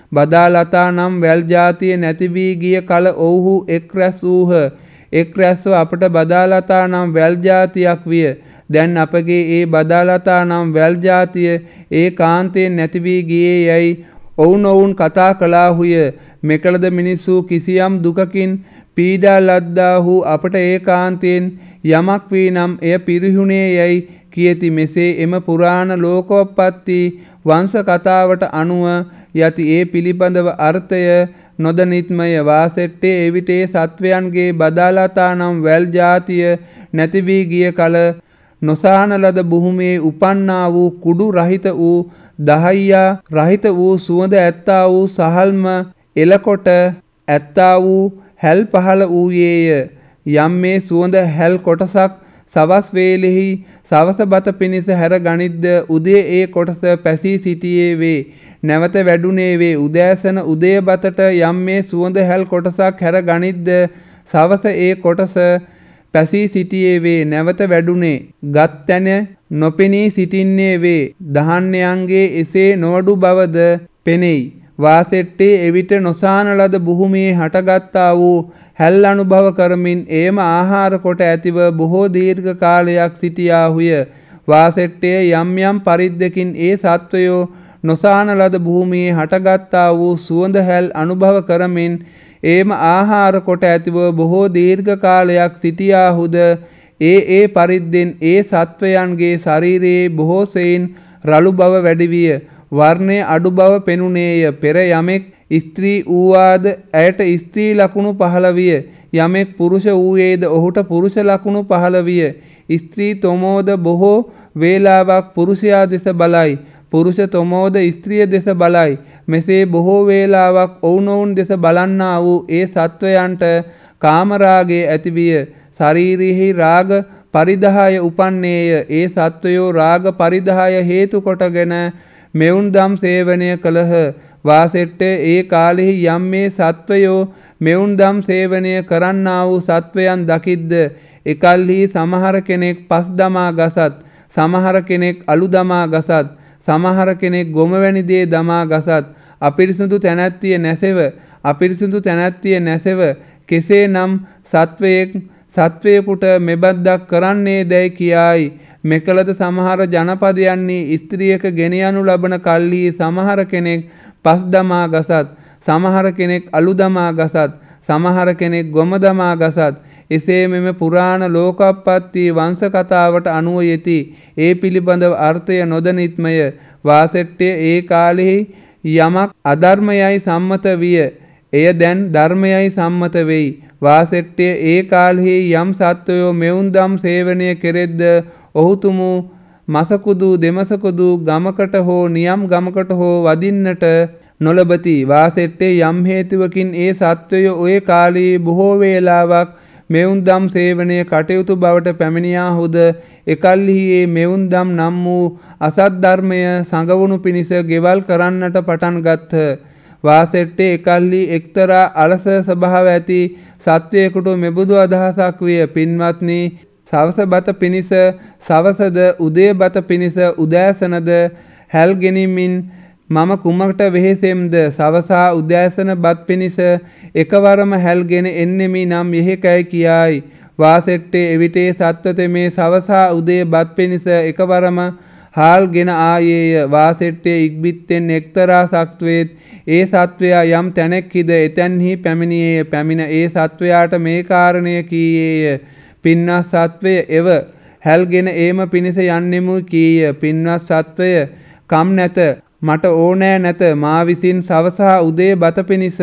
බදාලතා නම් වැල් ජාතිය නැති වී ගිය කල ඔව්හු එක් රැස් වූහ. එක් රැස්ව අපට බදාලතා නම් වැල් ජාතියක් විය. දැන් අපගේ ඒ බදාලතා නම් වැල් ජාතිය ඒ කාන්තයෙන් නැති වී ගියේ යයි ඔවුන් ඔවුන් කතා කළාහුය. මෙකලද මිනිස්සු කිසියම් දුකකින් පීඩා ලද්දාහු අපට ඒ කාන්තයෙන් යමක් වී නම් එය පිරිහුණේ යයි කියති. මෙසේ එම පුරාණ ලෝකෝප්පත්ති වංශ කතාවට අනුව යති. ඒ පිළිබඳව අර්ථය නොදනිත්මය. වාසෙට්ටේ එවිටේ සත්වයන්ගේ බදාලතා නම් වැල් ජාතිය නැති වී ගිය කල නොසාන ලද භූමියේ උපන්නා වූ කුඩු රහිත වූ දහයියා රහිත වූ සුවඳ ඇත්තා වූ සහල්ම එලකොට ඇත්තා වූ හැල් පහළ වූයේය. යම් මේ සුවඳ හැල් කොටසක් සවස් වේලෙහි සවස බත පිණිස හැර ගනිද්ද උදේ ඒ කොටස පැසී සිටියේ වේ. නැවත වැඩුණේ වේ. උදෑසන උදය බතට යම් මේ සුවඳ හැල් කොටසක් හැර ගනිද්ද සවස ඒ කොටස පැසී සිටියේ වේ. නැවත වැඩුණේ ගත් තැන නොපෙනී සිටින්නේ වේ. දහන්නයන්ගේ එසේ නොවඩු බවද පෙනෙයි. වාසෙට්ටේ එවිට නොසාන ලද භූමියේ හටගත්තා වූ හැල් අනුභව කරමින් එයම ආහාර කොට ඇතිව බොහෝ දීර්ඝ කාලයක් සිටියාහුය. වාසෙට්ටේ යම් යම් පරිද්දකින් ඒ සත්වයෝ නොසාන ලද භූමියේ හටගත්තා වූ සුවඳ හැල් අනුභව කරමින් එයම ආහාර කොට ඇතිව බොහෝ දීර්ඝ කාලයක් සිටියාහුද ඒ ඒ පරිද්දෙන් ඒ සත්වයන්ගේ ශරීරයේ බොහෝ සෙයින් රළු බව වැඩි විය. වර්ණය අඩු බව පෙනුනේය. පෙර යමෙක් ස්ත්‍රී වූවාද ඇයට ස්ත්‍රී ලකුණු පහළ විය. යමෙක් පුරුෂ වූයේද ඔහුට පුරුෂ ලකුණු පහළ විය. ස්ත්‍රී තොමෝද බොහෝ වේලාවක් පුරුෂයා දෙස බලයි. පුරුෂ තොමෝද ස්ත්‍රිය දෙස බලයි. මෙසේ බොහෝ වේලාවක් ඔවුනොවුන් දෙස බලන්නා වූ ඒ සත්වයන්ට කාමරාගය ඇතිවිය. ශරීරයෙහි රාග පරිදහය උපන්නේය. ඒ සත්වයෝ රාග පරිදහය හේතු කොටගෙන මෙවුන් දම් සේවනය කළහ. වාසෙට්ට ඒ කාලෙහි යම් මේ සත්වයෝ මෙවුන් දම් සේවනය කරන්නා වූ සත්වයන් දකිද්ද එකල්හි සමහර කෙනෙක් පස් දමා ගසත්, සමහර කෙනෙක් අලු දමා ගසත්, සමහර කෙනෙක් ගොමවැනි දේ දමා ගසත්, අපිරිසිදු තැනැත්තිය නැසෙව අපිරිසිදු තැනැත්තිය නැසෙව කෙසේ නම් සත්වයෙක් සත්වයෙකුට මෙබද්දක් කරන්නේ දැයි කියායි. මෙකලද සමහර ජනපදයන්හි ස්ත්‍රියක ගෙන යනු ලබන කල්හි සමහර කෙනෙක් පස් දමා ගසත්, සමහර කෙනෙක් අලු දමා ගසත්, සමහර කෙනෙක් ගොම දමා ගසත්, එසේ මෙම පුරාණ ලෝකෝප්පත්ති වංශ කතාවට අනුව යෙති. ඒ පිළිබඳව අර්ථය නොදනිත්මය. වාසෙට්ටය ඒ කාලෙහි යමක් අධර්මයයි සම්මත විය. එය දැන් ධර්මයයි සම්මත වෙයි. වාසෙට්ටය ඒ කාලෙහි යම් සත්වයෝ මෙවුන්දම් සේවනය කෙරෙද්ද ඔහුතුමු මසකුදු දෙමසකුදු ගමකට හෝ නියම් ගමකට හෝ වදින්නට නොලබති. වාසෙට්ටේ යම් හේතුවකින් ඒ සත්වයෝ ඔය කාලයේ බොහෝ වේලාවක් මෙවුන්දම් සේවනය කටයුතු බවට පැමිණියාහුද එකල්හි ඒ මෙවුන්දම් නම් වූ අසත් ධර්මය සඟවුණු පිණිස ගෙවල් කරන්නට පටන් ගත්හ. වාසෙට්ටේ එකල්හි එක්තරා අලස ස්වභාව ඇති සත්වයෙකුට මෙබඳු අදහසක් විය. පින්වත්නි, සවස බත පිණිස සවසද උදේ බත පිණිස උදෑසනද හැල්ගෙනිමින් මම කුමකට වෙහෙසෙම්ද? සවසා උදෑසන බත් පිණිස එකවරම හැල්ගෙන එන්නෙමි නම් යෙහෙකැයි කියායි. වාසෙට්ටේ එවිටේ සත්වතෙමේ සවසා උදේ බත් පිණිස එකවරම හාල්ගෙන ආයේය. වාසෙට්ටේ ඉක්බිත්තෙන් එක්තරා සත්වයේත් ඒ සත්වයා යම් තැනෙක්හිද එතැන්හි පැමිණියේය. පැමිණ ඒ සත්වයාට මේ කාරණය කීයේය. පින්වත් සත්වය, එව හැල්ගෙන ඒම පිණිස යන්නෙමු කීය. පින්වත් සත්වය, කම් නැත, මට ඕනෑ නැත. මා විසින් සවසා උදේ බත පිණිස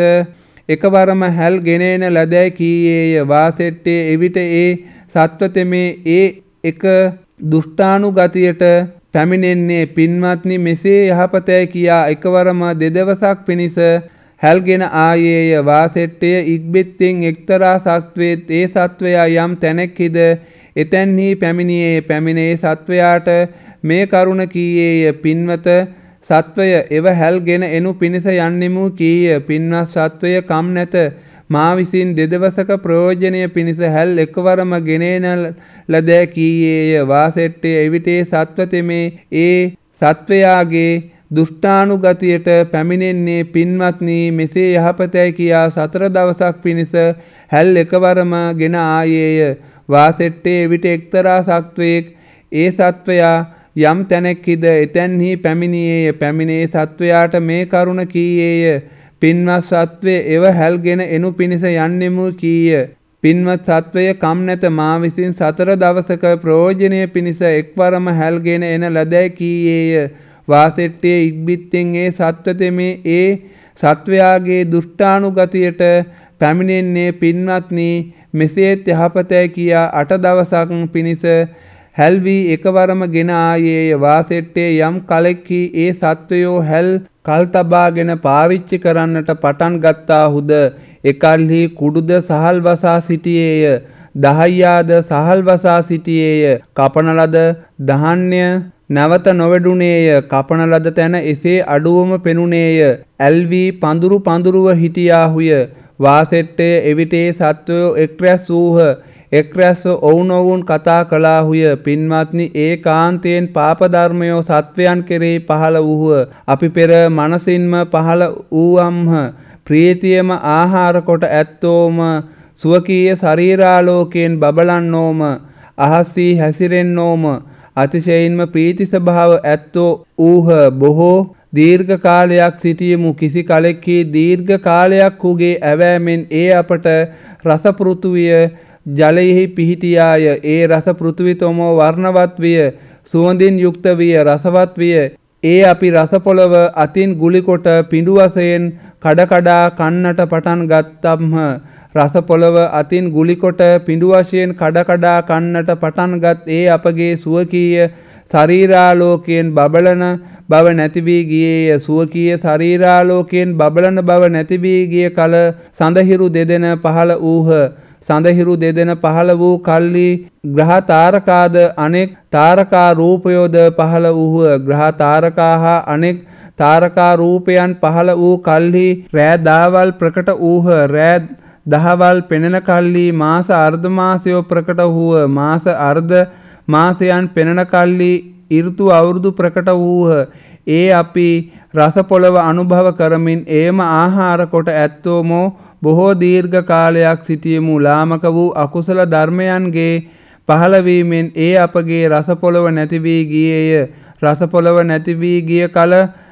එකවරම හැල් ගෙනේන ලදැයි කීයේය. වාසෙට්ටේ එවිට ඒ සත්වතෙමේ ඒ එක දුෂ්ටානුගතියට පැමිණෙන්නේ. පින්වත්නි, මෙසේ යහපතයි කියා එකවරම දෙදවසක් පිණිස හැල්ගෙන ආයේය. වාසෙට්ටය ඉක්බෙත්තෙන් එක්තරා සත්වයේත් ඒ සත්වයා යම් තැනෙක්හිද එතැන්හි පැමිණියේ. පැමිණ ඒ සත්වයාට මේ කරුණ කීයේය. පින්වත සත්වය, එව හැල්ගෙන එනු පිණිස යන්නෙමු කීය. පින්වත් සත්වය, කම් නැත, මා විසින් දෙදවසක ප්‍රයෝජනය පිණිස හැල් එකවරම ගෙනේන ලදැ කීයේය. වාසෙට්ටේ එවිටේ සත්වතෙමේ ඒ සත්වයාගේ දුෂ්ටානුගතියට පැමිණෙන්නේ. පින්වත්නි, මෙසේ යහපතයි කියා සතර දවසක් පිණිස හැල් එකවරම ගෙන ආයේය. වාසෙට්ටේ එවිට එක්තරා සත්වයෙක් ඒ සත්වයා යම් තැනෙක්හිද එතැන්හි පැමිණියේය. පැමිණේ සත්වයාට මේ කරුණ කීයේය. පින්වත් සත්වය, එව හැල්ගෙන එනු පිණිස යන්නෙමු කීය. පින්වත් සත්වය, කම් නැත, මා විසින් සතර දවසක ප්‍රයෝජනය පිණිස එක්වරම හැල්ගෙන එන ලදැයි කීයේය. වාසෙට්ටේ ඉක්බිත්තෙන් ඒ සත්වතෙමේ ඒ සත්වයාගේ දුෂ්ටානුගතියට පැමිණෙන්නේ. පින්වත්නි, මෙසේත් යහපතයි කියා අට දවසක් පිණිස හැල්වී එකවරම ගෙන ආයේය. වාසෙට්ටේ යම් කලෙක්හි ඒ සත්වයෝ හැල් කල් තබාගෙන පාවිච්චි කරන්නට පටන් ගත්තාහුද එකල්හි කුඩුද සහල් වසා සිටියේය. දහයියාද සහල් වසා සිටියේය. කපන ලද ධාන්‍ය නැවත නොවැඩුනේය. කපන ලද තැන එසේ අඩුවම පෙනුනේය. ඇල්වී පඳුරු පඳුරුව හිටියාහුය. වාසෙට්ටේ එවිටේ සත්වයෝ එක්රැස් වූහ. එක්රැස්ව ඔවුනොවුන් කතා කළාහුය. පින්වත්නි, ඒ කාන්තයෙන් පාපධර්මයෝ සත්වයන් කෙරෙහි පහළ වූහ. අපි පෙර මනසින්ම පහළ වූවම්හ. ප්‍රීතියම ආහාර කොට ඇත්තෝම සුවකීය ශරීරාලෝකයෙන් බබලන්නෝම අහස්සී හැසිරෙන්නෝම අතිශයින්ම ප්‍රීති ස්වභාව ඇත්තෝ ඌහ. බොහෝ දීර්ඝ කාලයක් සිටියමු. කිසි කලෙක්හි දීර්ඝ කාලයක් උගේ ඇවෑමෙන් ඒ අපට රස පෘථුවිය ජලයෙහි පිහිටියාය. ඒ රස පෘථුවිතොමෝ වර්ණවත් විය, සුවඳින් යුක්ත විය, රසවත් විය. ඒ අපි රස පොළව අතින් ගුලිකොට පිඬු වශයෙන් කඩ කඩා කන්නට පටන් ගත්තම්හ. රස පොළව අතින් ගුලිකොට පිඬු වශයෙන් කඩ කඩා කන්නට පටන්ගත් ඒ අපගේ සුවකීය ශරීරාලෝකයෙන් බබලන බව නැති වී ගියේය. සුවකීය ශරීරාලෝකයෙන් බබලන බව නැති වී ගිය කල සඳහිරු දෙදෙන පහළ වූහ. සඳහිරු දෙදෙන පහළ වූ කල්ලි ග්‍රහ තාරකාද අනෙක් තාරකා රූපයෝද පහළ වූහ. ග්‍රහ තාරකා හා අනෙක් තාරකා රූපයන් පහළ වූ කල්හි රෑ දාවල් ප්‍රකට වූහ. රෑ දහවල් පෙනෙන කල්ලි මාස අර්ධ මාසයෝ ප්‍රකට වූහ. මාස අර්ධ මාසයන් පෙනෙන කල්ලි ඍතු අවුරුදු ප්‍රකට වූහ. ඒ අපි රස පොළව අනුභව කරමින් ඒම ආහාර කොට ඇත්තෝමෝ බොහෝ දීර්ඝ කාලයක් සිටියමු. ලාමක වූ අකුසල ධර්මයන්ගේ පහළවීමෙන් ඒ අපගේ රස පොළව නැති වී ගියේය. රස පොළව නැති වී ගිය කල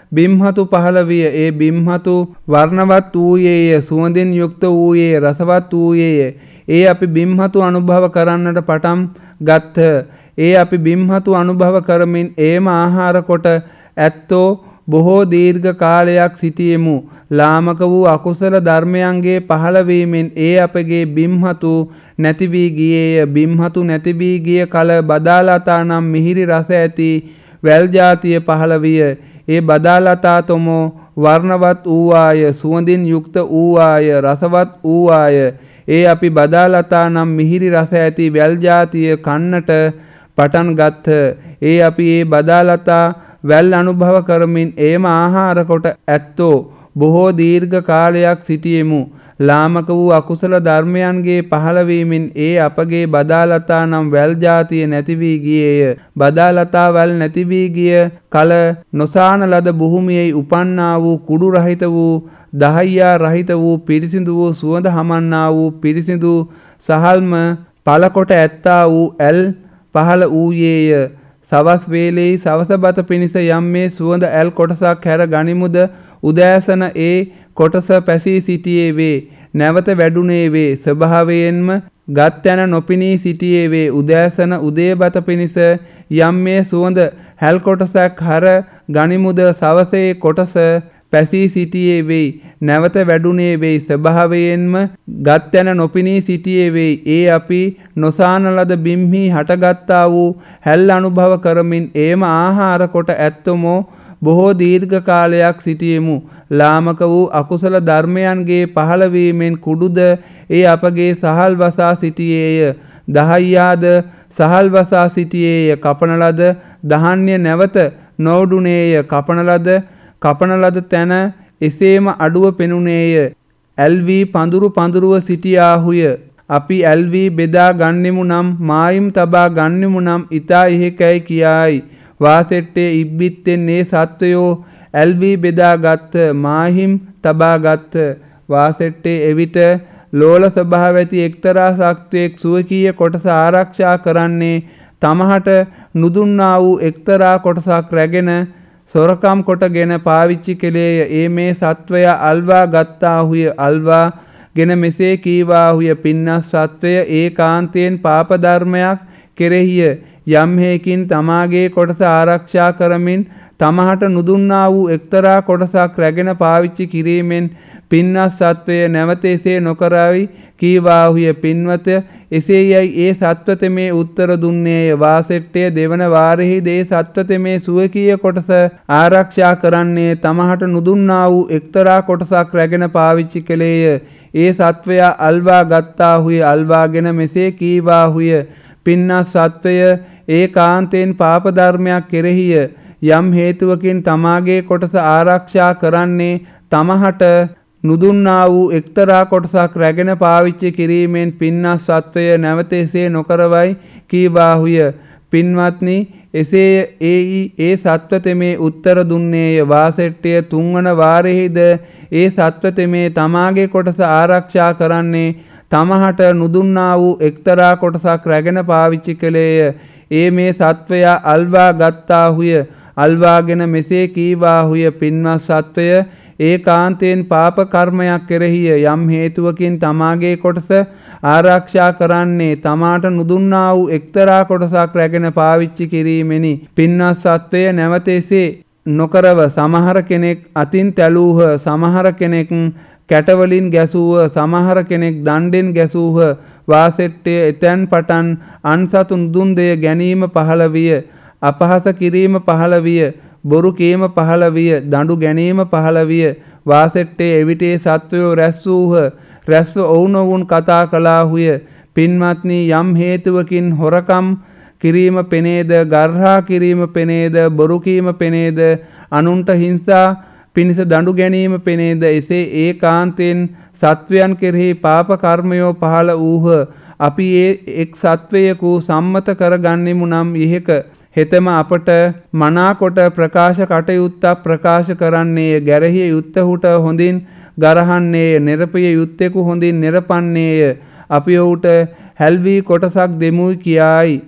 බිම්හතු පහළ විය. ඒ බිම්හතු වර්ණවත් වූයේය, සුවඳින් යුක්ත වූයේය, රසවත් වූයේය. ඒ අපි බිම්හතු අනුභව කරන්නට පටන් ගත්හ. ඒ අපි බිම්හතු අනුභව කරමින් ඒම ආහාර කොට ඇත්තෝ බොහෝ දීර්ඝ කාලයක් සිටියෙමු. ලාමක වූ අකුසල ධර්මයන්ගේ පහළවීමෙන් ඒ අපගේ බිම්හතු නැති වී ගියේය. බිම්හතු නැති වී ගිය කල බදාලතා නම් මිහිරි රස ඇති වැල් ජාතිය පහළ විය. ඒ බදාලතා තොමෝ වර්ණවත් වූවාය, සුවඳින් යුක්ත වූවාය, රසවත් වූවාය. ඒ අපි බදාලතා නම් මිහිරි රස ඇති වැල් ජාතිය කන්නට පටන් ගත්හ. ඒ අපි ඒ බදාලතා වැල් අනුභව කරමින් ඒම ආහාර කොට ඇත්තෝ බොහෝ දීර්ඝ කාලයක් සිටියෙමු. ලාමක වූ අකුසල ධර්මයන්ගේ පහළවීමෙන් ඒ අපගේ බදාලතා නම් වැල් ජාතිය නැති වී ගියේය. බදාලතා වැල් නැති වී ගිය කල නොසාන ලද භූමියේ උපන්නා වූ කුඩු රහිත වූ දහයියා රහිත වූ පිරිසිදු වූ සුවඳ හමන්නා වූ පිරිසිදු සහල්ම පලකොට ඇත්තා වූ ඇල් පහළ වූයේය. සවස් වේලෙහි සවස බත පිණිස යම් මේ සුවඳ ඇල් කොටසක් හැර ගනිමුද උදෑසන ඒ කොටස පැසී සිටියේ වේ. නැවත වැඩුණේ වේ. ස්වභාවයෙන්ම ගත් තැන නොපිනී සිටියේ වේ. උදෑසන උදේ බත පිණිස යම් මේ සුවඳ හැල් කොටසක් හර ගනිමුද සවසේ කොටස පැසී සිටියේ වෙයි. නැවත වැඩුණේ වෙයි. ස්වභාවයෙන්ම ගත් තැන නොපිනී සිටියේ වෙයි. ඒ අපි නොසාන ලද බිම්හි හටගත්තා වූ හැල් අනුභව කරමින් ඒම ආහාර කොට ඇත්තමෝ බොහෝ දීර්ඝ කාලයක් සිටියෙමු. ලාමක වූ අකුසල ධර්මයන්ගේ පහළවීමෙන් කුඩුද ඒ අපගේ සහල් වසා සිටියේය. දහයියාද සහල් වසා සිටියේය. කපන ලද දහන්‍ය නැවත නොවුඩුනේය. කපන ලද කපන ලද තැන එසේම අඩුව පෙනුනේය. ඇල්වී පඳුරු පඳුරුව සිටියාහුය. අපි ඇල්වී බෙදා ගන්නෙමු නම් මායිම් තබා ගන්නෙමු නම් ඉතා ඉහෙකැයි කියායි. වාසෙට්ටේ ඉබ්බිත්තෙන් ඒ සත්වයෝ ඇල්වී බෙදා ගත්ත, මාහිම් තබා ගත්ත. වාසෙට්ටේ එවිට ලෝල ස්වභාව ඇති එක්තරා සත්වයෙක් සුවකීය කොටස ආරක්ෂා කරන්නේ තමහට නුදුන්නා වූ එක්තරා කොටසක් රැගෙන සොරකම් කොටගෙන පාවිච්චි කෙලේය. ඒ මේ සත්වයා අල්වා ගත්තාහුය. අල්වා ගෙන මෙසේ කීවාහුය. පින්නස් සත්වය ඒකාන්තයෙන් පාප ධර්මයක් කෙරෙහිය. යම් හේකින් තමාගේ කොටස ආරක්ෂා කරමින් තමහට නුදුන්නා වූ එක්තරා කොටසක් රැගෙන පාවිච්චි කිරීමෙන් පින්නස් සත්වය නැවත එසේ නොකරවි කීවාහුය. පින්වත එසේ යයි ඒ සත්වතමේ උත්තර දුන්නේය. වාසෙට්ටය දෙවන වාරෙහි දේ සත්වතමේ සුවකීය කොටස ආරක්ෂා කරන්නේ තමහට නුදුන්නා වූ එක්තරා කොටසක් රැගෙන පාවිච්චි කළේය. ඒ සත්වයා අල්වා ගත්තාහුය. අල්වාගෙන මෙසේ කීවාහුය. පින්නස් සත්වය ඒකාන්තයෙන් පාප ධර්මයක් කෙරෙහිය. යම් හේතුවකින් තමාගේ කොටස ආරක්ෂා කරන්නේ තමහට නුදුන්නා වූ එක්තරා කොටසක් රැගෙන පාවිච්චි කිරීමෙන් පින්නස් සත්වය නැවත එසේ නොකරවයි කීවාහුය. පින්වත්නි එසේ ඒ ඒ සත්වතෙමේ උත්තර දුන්නේය. වාසෙට්ටය තුන්වන වාරෙහිද ඒ සත්වතෙමේ තමාගේ කොටස ආරක්ෂා කරන්නේ තමහට නුදුන්නා වූ එක්තරා කොටසක් රැගෙන පාවිච්චි කළේය. ඒ මේ සත්වයා අල්වා ගත්තාහුය. අල්වාගෙන මෙසේ කීවාහුය. පින්වත් සත්වය ඒකාන්තයෙන් පාප කර්මයක් කෙරෙහිය. යම් හේතුවකින් තමාගේ කොටස ආරක්ෂා කරන්නේ තමාට නුදුන්නා වූ එක්තරා කොටසක් රැගෙන පාවිච්චි කිරීමෙනි. පින්වත් සත්වය නැවත එසේ නොකරව සමහර කෙනෙක් අතින් තැලූහ. සමහර කෙනෙක් කැටවලින් ගැසූහ. සමහර කෙනෙක් දණ්ඩෙන් ගැසූහ. වාසෙට්ටය එතැන් පටන් අන්සතු නුදුන් දෙය ගැනීම පහළ විය. අපහස කිරීම පහළ විය. බොරු කීම පහළ විය. දඬු ගැනීම පහළ විය. වාසෙට්ටේ එවිටේ සත්වයෝ රැස් වූහ. රැස්ව ඔවුනොවුන් කතා කළාහුය. පින්වත්නි යම් හේතුවකින් හොරකම් කිරීම පෙනේද, ගර්හා කිරීම පෙනේද, බොරු කීම පෙනේද, අනුන්ට හිංසා පිණිස දඬු ගැනීම පෙනේද, එසේ ඒකාන්තයෙන් සත්වයන් කෙරෙහි පාප කර්මයෝ පහළ වූහ. අපි ඒ එක් සත්වයකු සම්මත කරගන්නෙමු නම් ඉහෙක හෙතම අපට මනාකොට ප්‍රකාශ කටයුත්තක් ප්‍රකාශ කරන්නේය. ගැරහිය යුත්තහුට හොඳින් ගරහන්නේය. නිරපිය යුත්තෙකු හොඳින් නිරපන්නේය. අපි ඔහුට හැල්වී කොටසක් දෙමුයි කියායි.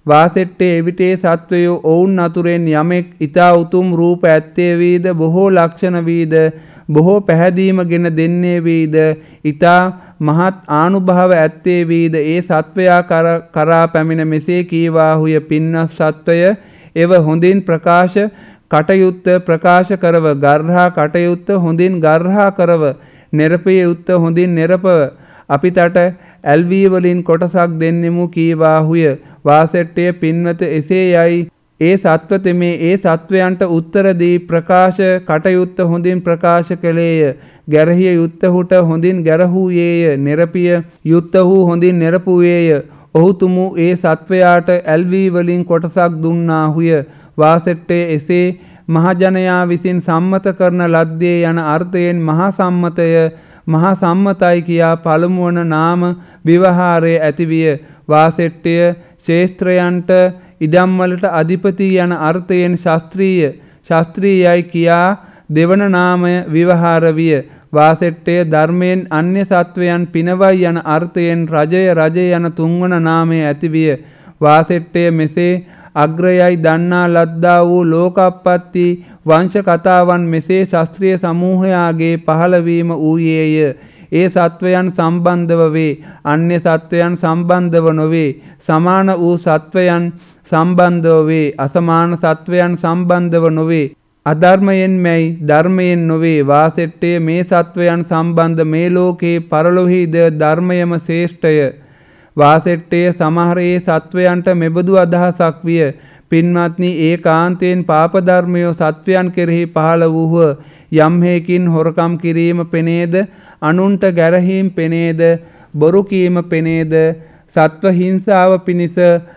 වාසෙට්ටේ එවිටේ සත්වයෝ ඔවුන් අතුරෙන් යමෙක් ඊතා උතුම් රූප ඇත්තේ වීද බොහෝ ලක්ෂණ වීද බොහෝ පැහැදීමගෙන දෙන්නේ වීද ඊතා මහත් ආනුභාව ඇත්තේ වීද ඒ සත්වයා කරා පැමිණ මෙසේ කීවාහුය. පින්වත් සත්වය එව හොඳින් ප්‍රකාශ කටයුත්ත ප්‍රකාශ කරව, ගර්හා කටයුත්ත හොඳින් ගර්හා කරව, නිරපිය යුත්ත හොඳින් නිරපව අපිටට ඇල්වී වලින් කොටසක් දෙන්නෙමු කීවාහුය. වාසෙට්ටේ පින්වත එසේ යයි ඒ සත්ව තෙමේ ඒ සත්වයන්ට උත්තර දී ප්‍රකාශ කටයුත්ත හොඳින් ප්‍රකාශ කළේය. ගැරහිය යුත්තහුට හොඳින් ගැරහුයේය. නිරපිය යුත්තහු හොඳින් නිරපුවේය. ඔහු තුමු ඒ සත්වයාට ඇල්වී වලින් කොටසක් දුන්නාහුය. වාසෙට්ටේ එසේ මහජනයා විසින් සම්මත කරන ලද්දේ යන අර්ථයෙන් මහා සම්මතය මහා සම්මතයි කියා පළමුවන නාම විවහාරය ඇතිවිය. වාසෙට්ටය ශේස්ත්‍රයන්ට ඉඩම්වලට අධිපති යන අර්ථයෙන් ශාස්ත්‍රීය ශාස්ත්‍රීයයි කියා දෙවන නාමය විවහාර විය. වාසෙට්ටය ධර්මයෙන් අන්‍ය සත්වයන් පිනවයි යන අර්ථයෙන් රජය රජය යන තුන්වන නාමය ඇතිවිය. වාසෙට්ටය මෙසේ අග්‍රයයි දන්නා ලද්දා වූ ලෝකප්පත්ති වංශ කතාවන් මෙසේ ශාස්ත්‍රීය සමූහයාගේ පහළවීම වූයේය. ඒ සත්වයන් සම්බන්ධව වේ. අන්‍ය සත්වයන් සම්බන්ධව නොවේ. සමාන වූ සත්වයන් සම්බන්ධව වේ. අසමාන සත්වයන් සම්බන්ධව නොවේ. අධර්මයෙන් මැයි ධර්මයෙන් නොවේ. වාසෙට්ටය මේ සත්වයන් සම්බන්ධ මේ ලෝකේ පරලොවහිද ධර්මයම ශ්‍රේෂ්ඨය. වාසෙට්ටය සමහර ඒ සත්වයන්ට මෙබඳු අදහසක් විය. පින්වත්නි, ඒ කාන්තයෙන් පාපධර්මයෝ සත්වයන් කෙරෙහි පහළ වූහ. යම් හේකින් හොරකම් කිරීම පෙනේද, අනුන්ට ගැරහීම් පෙනේද, බොරු කීම පෙනේද, සත්ව හිංසාව පිණිස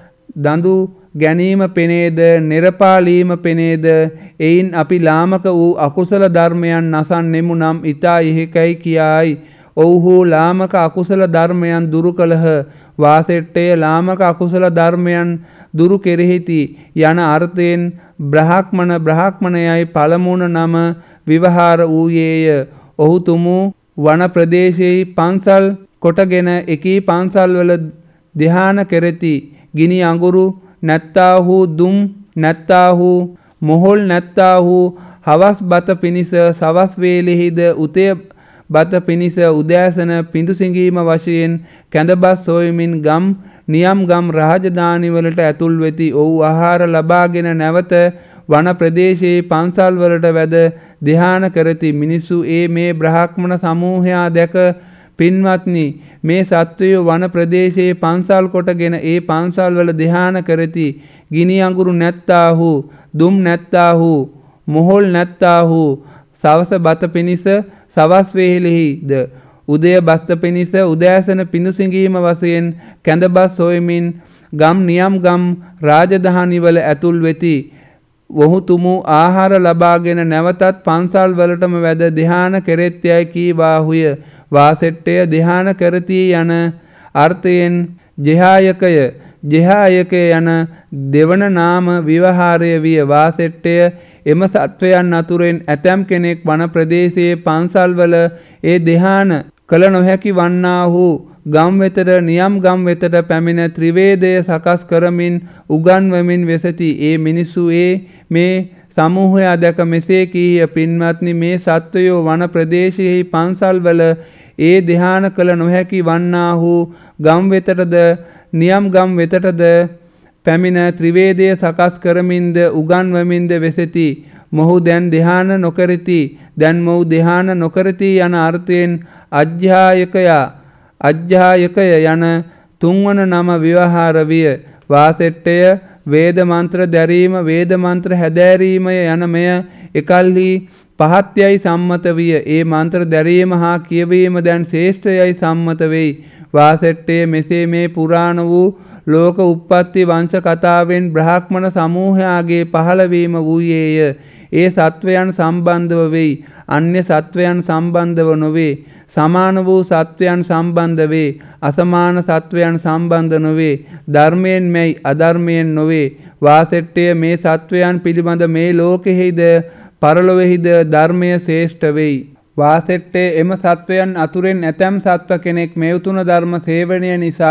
දඬු ගැනීම පෙනේද, නිරපාලීම පෙනේද, එයින් අපි ලාමක වූ අකුසල ධර්මයන් නසන්නෙමු නම් ඊතා ඉහිකයි කියායි. ඔව්හු ලාමක අකුසල ධර්මයන් දුරු කළහ. වාසෙට්ටය ලාමක අකුසල ධර්මයන් දුරු කෙරෙහිති යන අර්ථයෙන් බ්‍රහ්මණ බ්‍රහ්මණයයි පළමුවන නම විවහාර වූයේය. ඔහු තුමු වන ප්‍රදේශයේ පන්සල් කොටගෙන එකී පන්සල්වල ධ්‍යාන කෙරෙති. ගිනි අඟුරු නැත්තාහු, දුම් නැත්තාහු, මොහොල් නැත්තාහු, හවස් බත පිණිස සවස් වේලෙහිද උතේ බත පිණිස උදෑසන පිඬු සිඟීම වශයෙන් කැඳබස් සොයමින් ගම් නියම් ගම් රාජධානිවලට ඇතුල් වෙති. ඔහු ආහාර ලබාගෙන නැවත වන ප්‍රදේශයේ පන්සල් වලට වැද ධ්‍යාන කරති. මිනිසු ඒ මේ බ්‍රහ්මණ සමූහයා දැක, පින්වත්නි, මේ සත්වයෝ වන ප්‍රදේශයේ පන්සල් කොටගෙන ඒ පන්සල් වල ධ්‍යාන කරති. ගිනි අඟුරු නැත්තාහු, දුම් නැත්තාහු, මොහොල් නැත්තාහු, සවස බත පිණිස සවස් වේලෙහිද උදය බස්ත පිණිස උදෑසන පිඬු සිඟීම වශයෙන් කැඳබස් සොයමින් ගම් නියම් ගම් රාජධානිවල ඇතුල් වෙති. ඔහු තුමු ආහාර ලබාගෙන නැවතත් පන්සල් වලටම වැද ධ්‍යාන කෙරෙත්යයි කීවාහුය. වාසෙට්ටය ධ්‍යාන කරති යන අර්ථයෙන් ජෙහායකය ජෙහායකය යන දෙවන නාම විවහාරය විය. වාසෙට්ටය එම සත්වයන් අතුරෙන් ඇතැම් කෙනෙක් වන ප්‍රදේශයේ පන්සල්වල ඒ ධ්‍යාන කළ නොහැකි වන්නාහු ගම් වෙතට නියම් ගම් වෙතට පැමිණ ත්‍රිවේදය සකස් කරමින් උගන්වමින් වෙසති. ඒ මිනිස්සු ඒ මේ සමූහය දැක මෙසේ කීය. පින්වත්නි, මේ සත්වයෝ වන ප්‍රදේශයෙහි පන්සල්වල ඒ ධ්‍යාන කළ නොහැකි වන්නාහු ගම් වෙතටද නියම් ගම් වෙතටද පැමිණ ත්‍රිවේදය සකස් කරමින්ද උගන්වමින්ද වෙසෙති. මොහු දැන් ධ්‍යාන නොකරති. දැන් මොහු ධ්‍යාන නොකරති යන අර්ථයෙන් අජ්ජායකයා අජ්ජායකය යන තුන්වන නම විවහාර විය. වාසෙට්ටය වේද මන්ත්‍ර දැරීම, වේද මන්ත්‍ර හැදෑරීමය යන මෙය එකල්හි පහත්යයි සම්මත විය. ඒ මන්ත්‍ර දැරීම හා කියවීම දැන් ශ්‍රේෂ්ඨයයි සම්මත වෙයි. වාසෙට්ටය මෙසේ මේ පුරාණ වූ ලෝක උප්පත්ති වංශ කතාවෙන් බ්‍රහ්මණ සමූහයාගේ පහළවීම වූයේය. ඒ සත්වයන් සම්බන්ධව වෙයි. අන්‍ය සත්වයන් සම්බන්ධව නොවේ. සමාන වූ සත්වයන් සම්බන්ධ වේ. අසමාන සත්වයන් සම්බන්ධ නොවේ. ධර්මයෙන් මැයි අධර්මයෙන් නොවේ. වාසෙට්ටය මේ සත්වයන් පිළිබඳ මේ ලෝකෙහිද පරලොවෙහිද ධර්මය ශ්‍රේෂ්ඨ වෙයි. වාසෙට්ටේ එම සත්වයන් අතුරෙන් ඇතැම් සත්ව කෙනෙක් මේ උතුණ ධර්ම සේවනය නිසා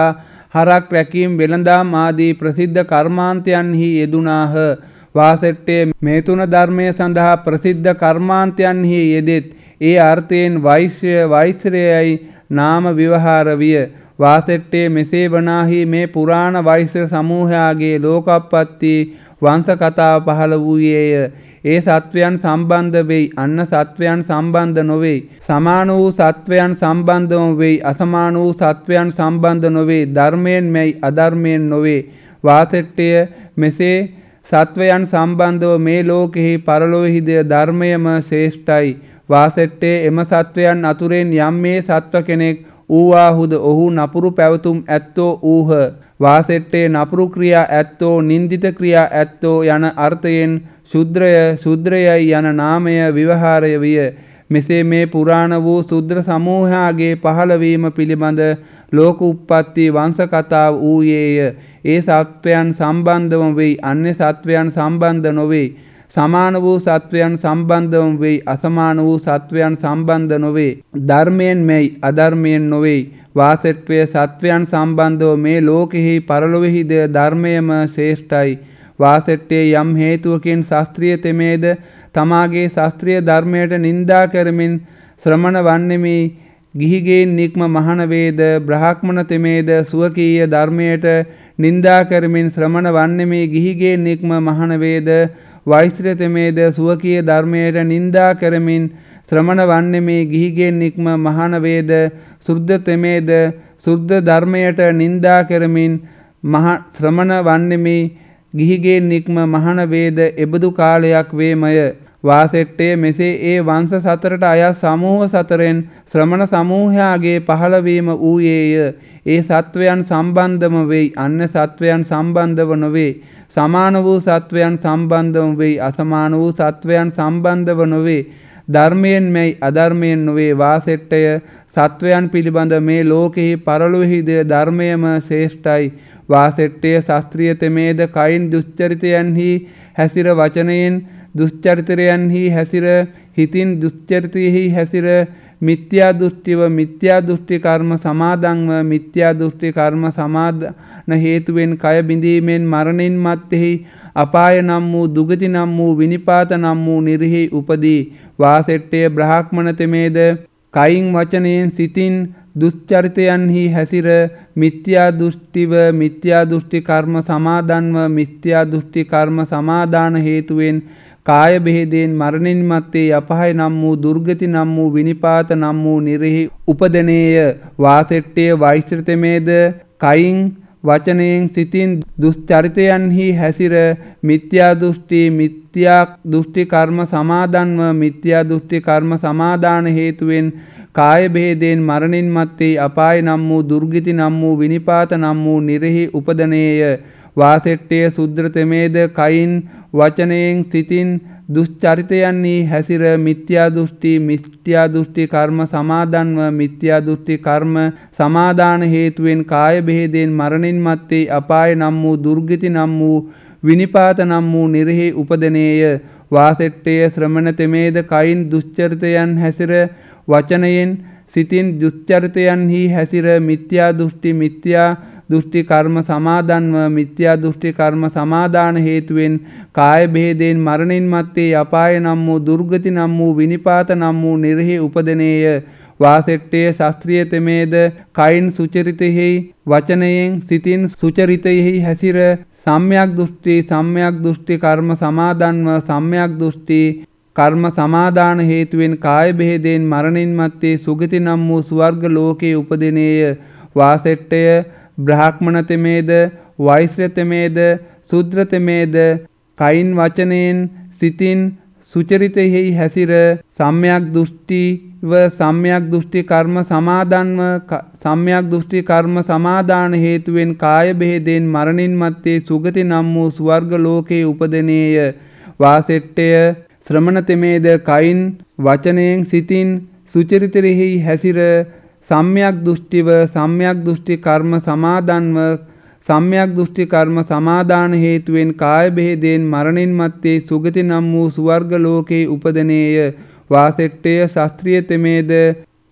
හරක් රැකීම් වෙළඳාම් ආදී ප්‍රසිද්ධ කර්මාන්තයන්හි යෙදුනාහ. වාසෙට්ටේ මේ තුන ධර්මය සඳහා ප්‍රසිද්ධ කර්මාන්තයන්හි යෙදෙත් ඒ අර්ථයෙන් වෛශ්‍ය වෛශ්‍රයයි නාම විවහාර විය. වාසෙට්ටේ මෙසේ වනාහි මේ පුරාණ වෛශ්‍ය සමූහයාගේ ලෝකෝප්පත්ති වංශ කතාව පහළ වූයේය. ඒ සත්වයන් සම්බන්ධ වෙයි, අන්න සත්වයන් සම්බන්ධ නොවෙයි. සමාන වූ සත්වයන් සම්බන්ධව වෙයි, අසමාන වූ සත්වයන් සම්බන්ධ නොවේ. ධර්මයෙන් මෙයි, අධර්මයෙන් නොවේ. වාසෙට්ටය මෙසේ සත්වයන් සම්බන්ධව මේ ලෝකෙහි පරලොවෙහිද ධර්මයම ශ්‍රේෂ්ඨයි. වාසෙට්ටේ එම සත්වයන් අතුරෙන් යම් මේ සත්ව කෙනෙක් ඌවාහුද ඔහු නපුරු පැවතුම් ඇත්තෝ ඌහ. වාසෙට්ටේ නපුරු ක්‍රියා ඇත්තෝ, නින්දිත ක්‍රියා ඇත්තෝ යන අර්ථයෙන් ශුද්‍රය ශුද්‍රයයි යන නාමය විවහාරය විය. මෙසේ මේ පුරාණ වූ ශුද්‍ර සමූහයාගේ පහළවීම පිළිබඳ ලෝක උප්පත්ති වංශ කතාව වූයේය. ඒ සත්වයන් සම්බන්ධව වෙයි, අන්‍ය සත්වයන් සම්බන්ධ නොවේ. සමාන වූ සත්වයන් සම්බන්ධව වෙයි, අසමාන වූ සත්වයන් සම්බන්ධ නොවේ. ධර්මයෙන් මෙයි, අධර්මයෙන් නොවේ. වාසෙට්ටය සත්වයන් සම්බන්ධව මේ ලෝකෙහි පරලොවෙහිද ධර්මයම ශ්‍රේෂ්ඨයි. වාසෙට්ටේ යම් හේතුවකින් ශාස්ත්‍රීය තෙමේද තමාගේ ශාස්ත්‍රීය ධර්මයට නින්දා කරමින් ශ්‍රමණ වන්නෙමි, ගිහිගෙන් නික්ම මහණ වේද. බ්‍රාහ්මණ තෙමේද සුවකීය ධර්මයට නින්දා කරමින් ශ්‍රමණ වන්නෙමි, ගිහිගෙන් නික්ම මහණ වේද. වෛශ්‍ර තෙමේද සුවකීය ධර්මයට නින්දා කරමින් ශ්‍රමණ වන්නෙමි, ගිහිගෙන් නික්ම මහණ වේද. සුද්ධ තෙමේද සුද්ධ ධර්මයට නින්දා කරමින් මහ ශ්‍රමණ වන්නෙමි, ගිහිගෙන් නික්ම මහණ වේද. එබඳු කාලයක් වේමය. වාසෙට්ටේ මෙසේ ඒ වංශ සතරට අයත් සමූහ සතරෙන් ශ්‍රමණ සමූහයාගේ පහළවීම වූයේය. ඒ සත්වයන් සම්බන්ධම වෙයි, අන්‍ය සත්වයන් සම්බන්ධව නොවේ. සමාන වූ සත්වයන් සම්බන්ධව වෙයි, අසමාන වූ සත්වයන් සම්බන්ධව නොවේ. ධර්මයෙන් මෙයි, අධර්මයෙන් නොවේ. වාසෙට්ටය සත්වයන් පිළිබඳ මේ ලෝකෙහි පරලොවෙහිද ධර්මයම ශ්‍රේෂ්ඨයි. වාසෙට්ටය ශාස්ත්‍රීය තෙමේද කයින් දුස්චරිතයන්හි හැසිර, වචනයෙන් දුස්චරිතයන්හි හැසිර, හිතින් දුස්චරිතයෙහි හැසිර, මිත්‍යා දෘෂ්ටිව මිත්‍යා දෘෂ්ටි කර්ම සමාදන්ව මිත්‍යා දෘෂ්ටි කර්ම සමාදන හේතුවෙන් කය බිඳීමෙන් මරණින් මත්තෙහි අපාය නම් වූ දුගති නම් වූ විනිපාත නම් වූ නිරෙහි උපදී. වාසෙට්ටය බ්‍රාහ්මණ තෙමේද කයින් වචනයෙන් සිතින් දුස්චරිතයන්හි හැසිර, මිත්‍යා දෘෂ්ටිව මිත්‍යා දෘෂ්ටි කර්ම සමාදන්ව මිත්‍යා දෘෂ්ටි කර්ම සමාදාන හේතුවෙන් කාය බෙහෙදෙන් මරණින් මත්තේ අපාය නම් වූ දුර්ගති නම් වූ විනිපාත නම් වූ නිරෙහි උපදනේය. වාසෙට්ටය වෛශ්‍ර තෙමේද කයින් වචනයෙන් සිතින් දුස්චරිතයන්හි හැසිර, මිත්‍යා දෘෂ්ටි මිත්‍යා දෘෂ්ටි කර්ම සමාදන්ව මිත්‍යා දෘෂ්ටි කර්ම සමාදාන හේතුවෙන් කාය බෙහෙදෙන් මරණින් මත්තේ අපාය නම් වූ දුර්ගති නම් වූ විනිපාත නම් වූ නිරෙහි උපදනේය. වාසෙට්ටය ශුද්‍ර තෙමේද කයින් වචනයෙන් සිතින් දුස්චරිතයන්හි හැසිර, මිත්‍යා දෘෂ්ටි මිත්‍යා දෘෂ්ටි කර්ම සමාදන්ව මිත්‍යා දෘෂ්ටි කර්ම සමාදාන හේතුවෙන් කාය බෙහෙදෙන් මරණින් මත්තේ අපාය නම් වූ දුර්ගති නම් වූ විනිපාත නම් වූ නිරෙහි උපදනේය. වාසෙට්ටය ශ්‍රමණ තෙමේද කයින් දුස්චරිතයන් හැසිර, වචනයෙන් සිතින් දුස්චරිතයන්හි හැසිර, මිත්‍යා දෘෂ්ටි මිත්‍යා දෘෂ්ටි කර්ම සමාදන්ව මිත්‍යා දෘෂ්ටි කර්ම සමාදාන හේතුවෙන් කාය බෙහෙදෙන් මරණින් මත්තේ අපාය නම් වූ දුර්ගති නම් වූ විනිපාත නම් වූ නිරෙහි උපදනේය. වාසෙට්ටය ශාස්ත්‍රීය තෙමේද කයින් සුචරිතෙහි, වචනයෙන් සිතින් සුචරිතයෙහි හැසිර, සම්‍යක් දෘෂ්ටි සම්‍යක් දෘෂ්ටි කර්ම සමාදන්ව සම්‍යක් දෘෂ්ටි කර්ම සමාදාන හේතුවෙන් කාය බෙහෙදෙන් මරණින් මත්තේ සුගති නම් වූ ස්වර්ග ලෝකයේ උපදිනේය. වාසෙට්ටය බ්‍රාහ්මණ තෙමේද වෛශ්‍ර තෙමේද ශුද්‍ර තෙමේද කයින් වචනයෙන් සිතින් සුචරිතෙහි හැසිර, සම්‍යක් දෘෂ්ටිව සම්‍යක් දෘෂ්ටි කර්ම සමාදන්ව සම්‍යක් දෘෂ්ටි කර්ම සමාදාන හේතුවෙන් කාය බෙහෙදෙන් මරණින් මත්තේ සුගති නම් වූ ස්වර්ග ලෝකයේ උපදිනේය. වාසෙට්ටය ශ්‍රමණ තෙමේද කයින් වචනයෙන් සිතින් සුචරිතෙහි හැසිර, සම්‍යක් දෘෂ්ටිව සම්‍යක් දෘෂ්ටි කර්ම සමාදන්ව සම්‍යක් දෘෂ්ටි කර්ම සමාදාන හේතුවෙන් කාය බෙහෙදෙන් මරණින් මත්තේ සුගති නම් වූ ස්වර්ග ලෝකයේ උපදිනේය. වාසෙට්ටය ශාස්ත්‍රීය තෙමේද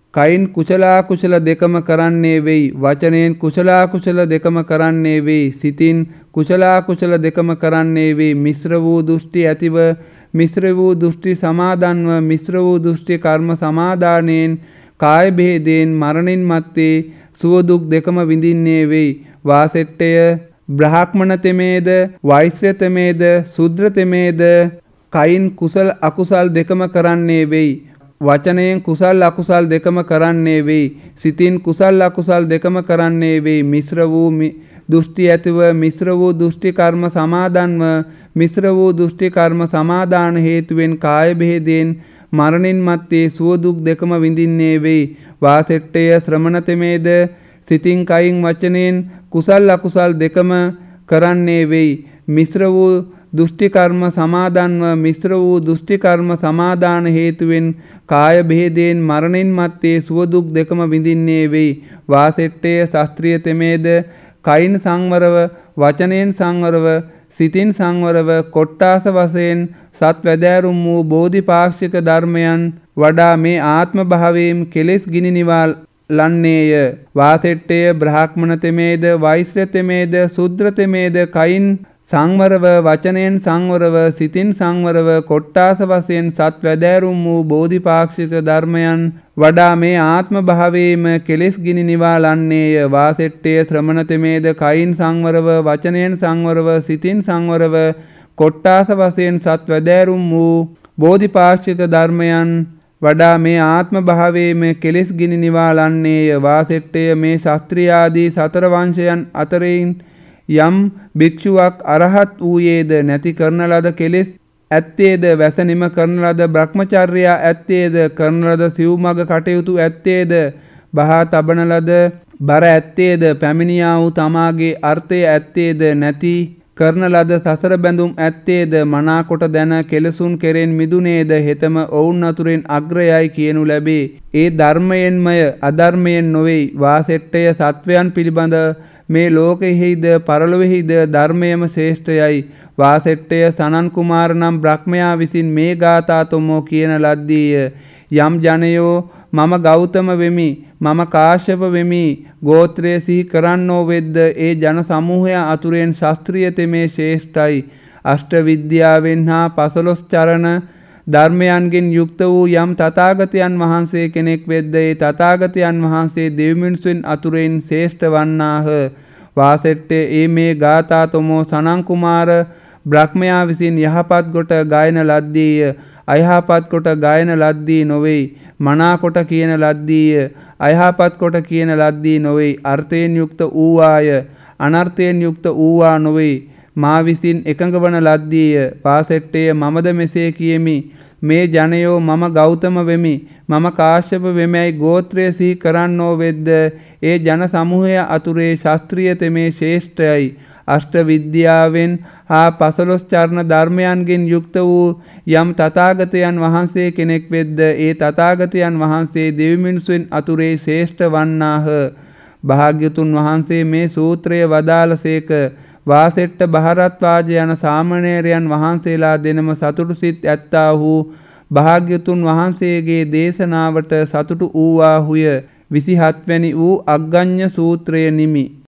කයින් කුසල අකුසල දෙකම කරන්නේ වෙයි. වචනයෙන් කුසල අකුසල දෙකම කරන්නේ වෙයි. සිතින් කුසල අකුසල දෙකම කරන්නේ වෙයි. මිශ්‍ර වූ දෘෂ්ටි ඇතිව මිශ්‍ර වූ දෘෂ්ටි සමාදන්ව මිශ්‍ර වූ දෘෂ්ටි කර්ම සමාදානයෙන් කාය භේදයෙන් මරණින් මත්තේ සුව දුක් දෙකම විඳින්නේ වෙයි. වාසෙට්ටය බ්‍රාහ්මණ තෙමේද වෛශ්‍ය තෙමේද ශුද්‍ර තෙමේද කයින් කුසල අකුසල් දෙකම කරන්නේ වෙයි. වචනයෙන් කුසල් අකුසල් දෙකම කරන්නේ වෙයි. සිතින් කුසල් අකුසල් දෙකම කරන්නේ වෙයි. මිශ්‍ර වූ දෘෂ්ටි ඇතිව මිශ්‍ර වූ දෘෂ්ටි කර්ම සමාදන්ව මිශ්‍ර වූ දෘෂ්ටි කර්ම සමාදාන හේතුවෙන් කාය භේදයෙන් මරණින් මත්තේ සුව දුක් දෙකම විඳින්නේ වෙයි. වාසෙට්ටය ශ්‍රමණ තෙමේද සිතින් කයින් වචනයෙන් කුසල් අකුසල් දෙකම කරන්නේ වෙයි. මිශ්‍ර වූ දෘෂ්ටි කර්ම සමාදන්ව මිශ්‍ර වූ දෘෂ්ටි කර්ම සමාදාන හේතුවෙන් කාය භේදයෙන් මරණින් මත්තේ සුව දුක් දෙකම විඳින්නේ වෙයි. වාසෙට්ටය ශාස්ත්‍රීය තෙමේද කයින් සංවරව වචනයෙන් සංවරව සිතින් සංවරව කොට්ටාස වශයෙන් සත් වැදෑරුම් වූ බෝධිපාක්ෂික ධර්මයන් වඩා මේ ආත්ම භාවයෙන් කෙලෙස් ගිනි නිවා ලන්නේය. වාසෙට්ටය බ්‍රාහ්මණ තෙමේද වෛශ්‍ය තෙමේද ශුද්‍ර තෙමේද කයින් සංවරව වචනයෙන් සංවරව සිතින් සංවරව කොට්ටාස වශයෙන් සත් වැදෑරුම් වූ බෝධිපාක්ෂික ධර්මයන් වඩා මේ ආත්ම භාවයේම කෙලෙස් ගිනි නිවා ලන්නේය. වාසෙට්ටය ශ්‍රමණ තෙමේද කයින් සංවරව වචනයෙන් සංවරව සිතින් සංවරව කොට්ටාස වශයෙන් සත් වැදෑරුම් වූ බෝධිපාක්ෂික ධර්මයන් වඩා මේ ආත්ම භාවයේම කෙලෙස් ගිනි නිවා ලන්නේය. වාසෙට්ටය මේ ශාස්ත්‍රීයාදී සතර වංශයන් අතරින් යම් භික්ෂුවක් අරහත් වූයේද නැති කරන ලද කෙලෙස් ඇත්තේද වැස නිම කරන ලද බ්‍රහ්මචර්යා ඇත්තේද කරන ලද සිව්මග කටයුතු ඇත්තේද බහා තබන ලද බර ඇත්තේද පැමිණියා වූ තමාගේ අර්ථය ඇත්තේද නැති කරන ලද සසර බැඳුම් ඇත්තේද මනාකොට දැන කෙලසුන් කෙරෙන් මිදුනේද හෙතම ඔවුන් අතුරෙන් අග්‍රයයි කියනු ලැබේ. ඒ ධර්මයෙන්මය අධර්මයෙන් නොවේ. වාසෙට්ටය සත්වයන් පිළිබඳ මේ ලෝකෙහිද පරලොවෙහිද ධර්මයම ශ්‍රේෂ්ඨයයි. වාසෙට්ටය සනන් කුමාර නම් බ්‍රහ්මයා විසින් මේ ගාථා තොමෝ කියන ලද්දීය. යම් ජනයෝ මම ගෞතම වෙමි මම කාශ්‍යප වෙමි ගෝත්‍රය සිහි කරන්නෝ වෙද්ද ඒ ජන සමූහය අතුරෙන් ශාස්ත්‍රීය තෙමේ ශ්‍රේෂ්ඨයි. අෂ්ට විද්‍යාවෙන් හා පසළොස් චරණ ධර්මයන්ගෙන් යුක්ත වූ යම් තථාගතයන් වහන්සේ කෙනෙක් වෙද්ද ඒ තථාගතයන් වහන්සේ දෙව් මිනිසුන් අතුරෙන් ශ්‍රේෂ්ඨ වන්නාහ. වාසෙට්ටේ ඒ මේ ගාථා තොමෝ සනන් කුමාර බ්‍රහ්මයා විසින් යහපත් කොට ගායන ලද්දීය. අයහපත් කොට ගායන ලද්දී නොවේ. මනාකොට කියන ලද්දීය. අයහපත් කොට කියන ලද්දී නොවේ. අර්ථයෙන් යුක්ත වූවාය අනර්ථයෙන් යුක්ත වූවා නොවේ. මා විසින් එකඟ වන ලද්දීය. වාසෙට්ටය මමද මෙසේ කියමි. මේ ජනයෝ මම ගෞතම වෙමි මම කාශ්‍යප වෙමයි ගෝත්‍රය සිහි කරන්නෝ වෙද්ද ඒ ජන සමූහය අතුරේ ශාස්ත්‍රීය තෙමේ ශ්‍රේෂ්ඨයයි. අෂ්ට විද්‍යාවෙන් හා පසළොස් චරණ ධර්මයන්ගෙන් යුක්ත වූ යම් තථාගතයන් වහන්සේ කෙනෙක් වෙද්ද ඒ තථාගතයන් වහන්සේ දෙවි මිනිසුන් අතුරේ ශ්‍රේෂ්ඨ වන්නාහ. භාග්‍යතුන් වහන්සේ මේ සූත්‍රය වදාළසේක. වාසෙට්ට බහරත්වාජ යන සාමණේරයන් වහන්සේලා දෙනම සතුටු සිත් ඇත්තා වූ භාග්‍යතුන් වහන්සේගේ දේශනාවට සතුටු වූවාහුය. විසිහත් වැනි වූ අග්ගඤ්ඤ සූත්‍රය නිමි.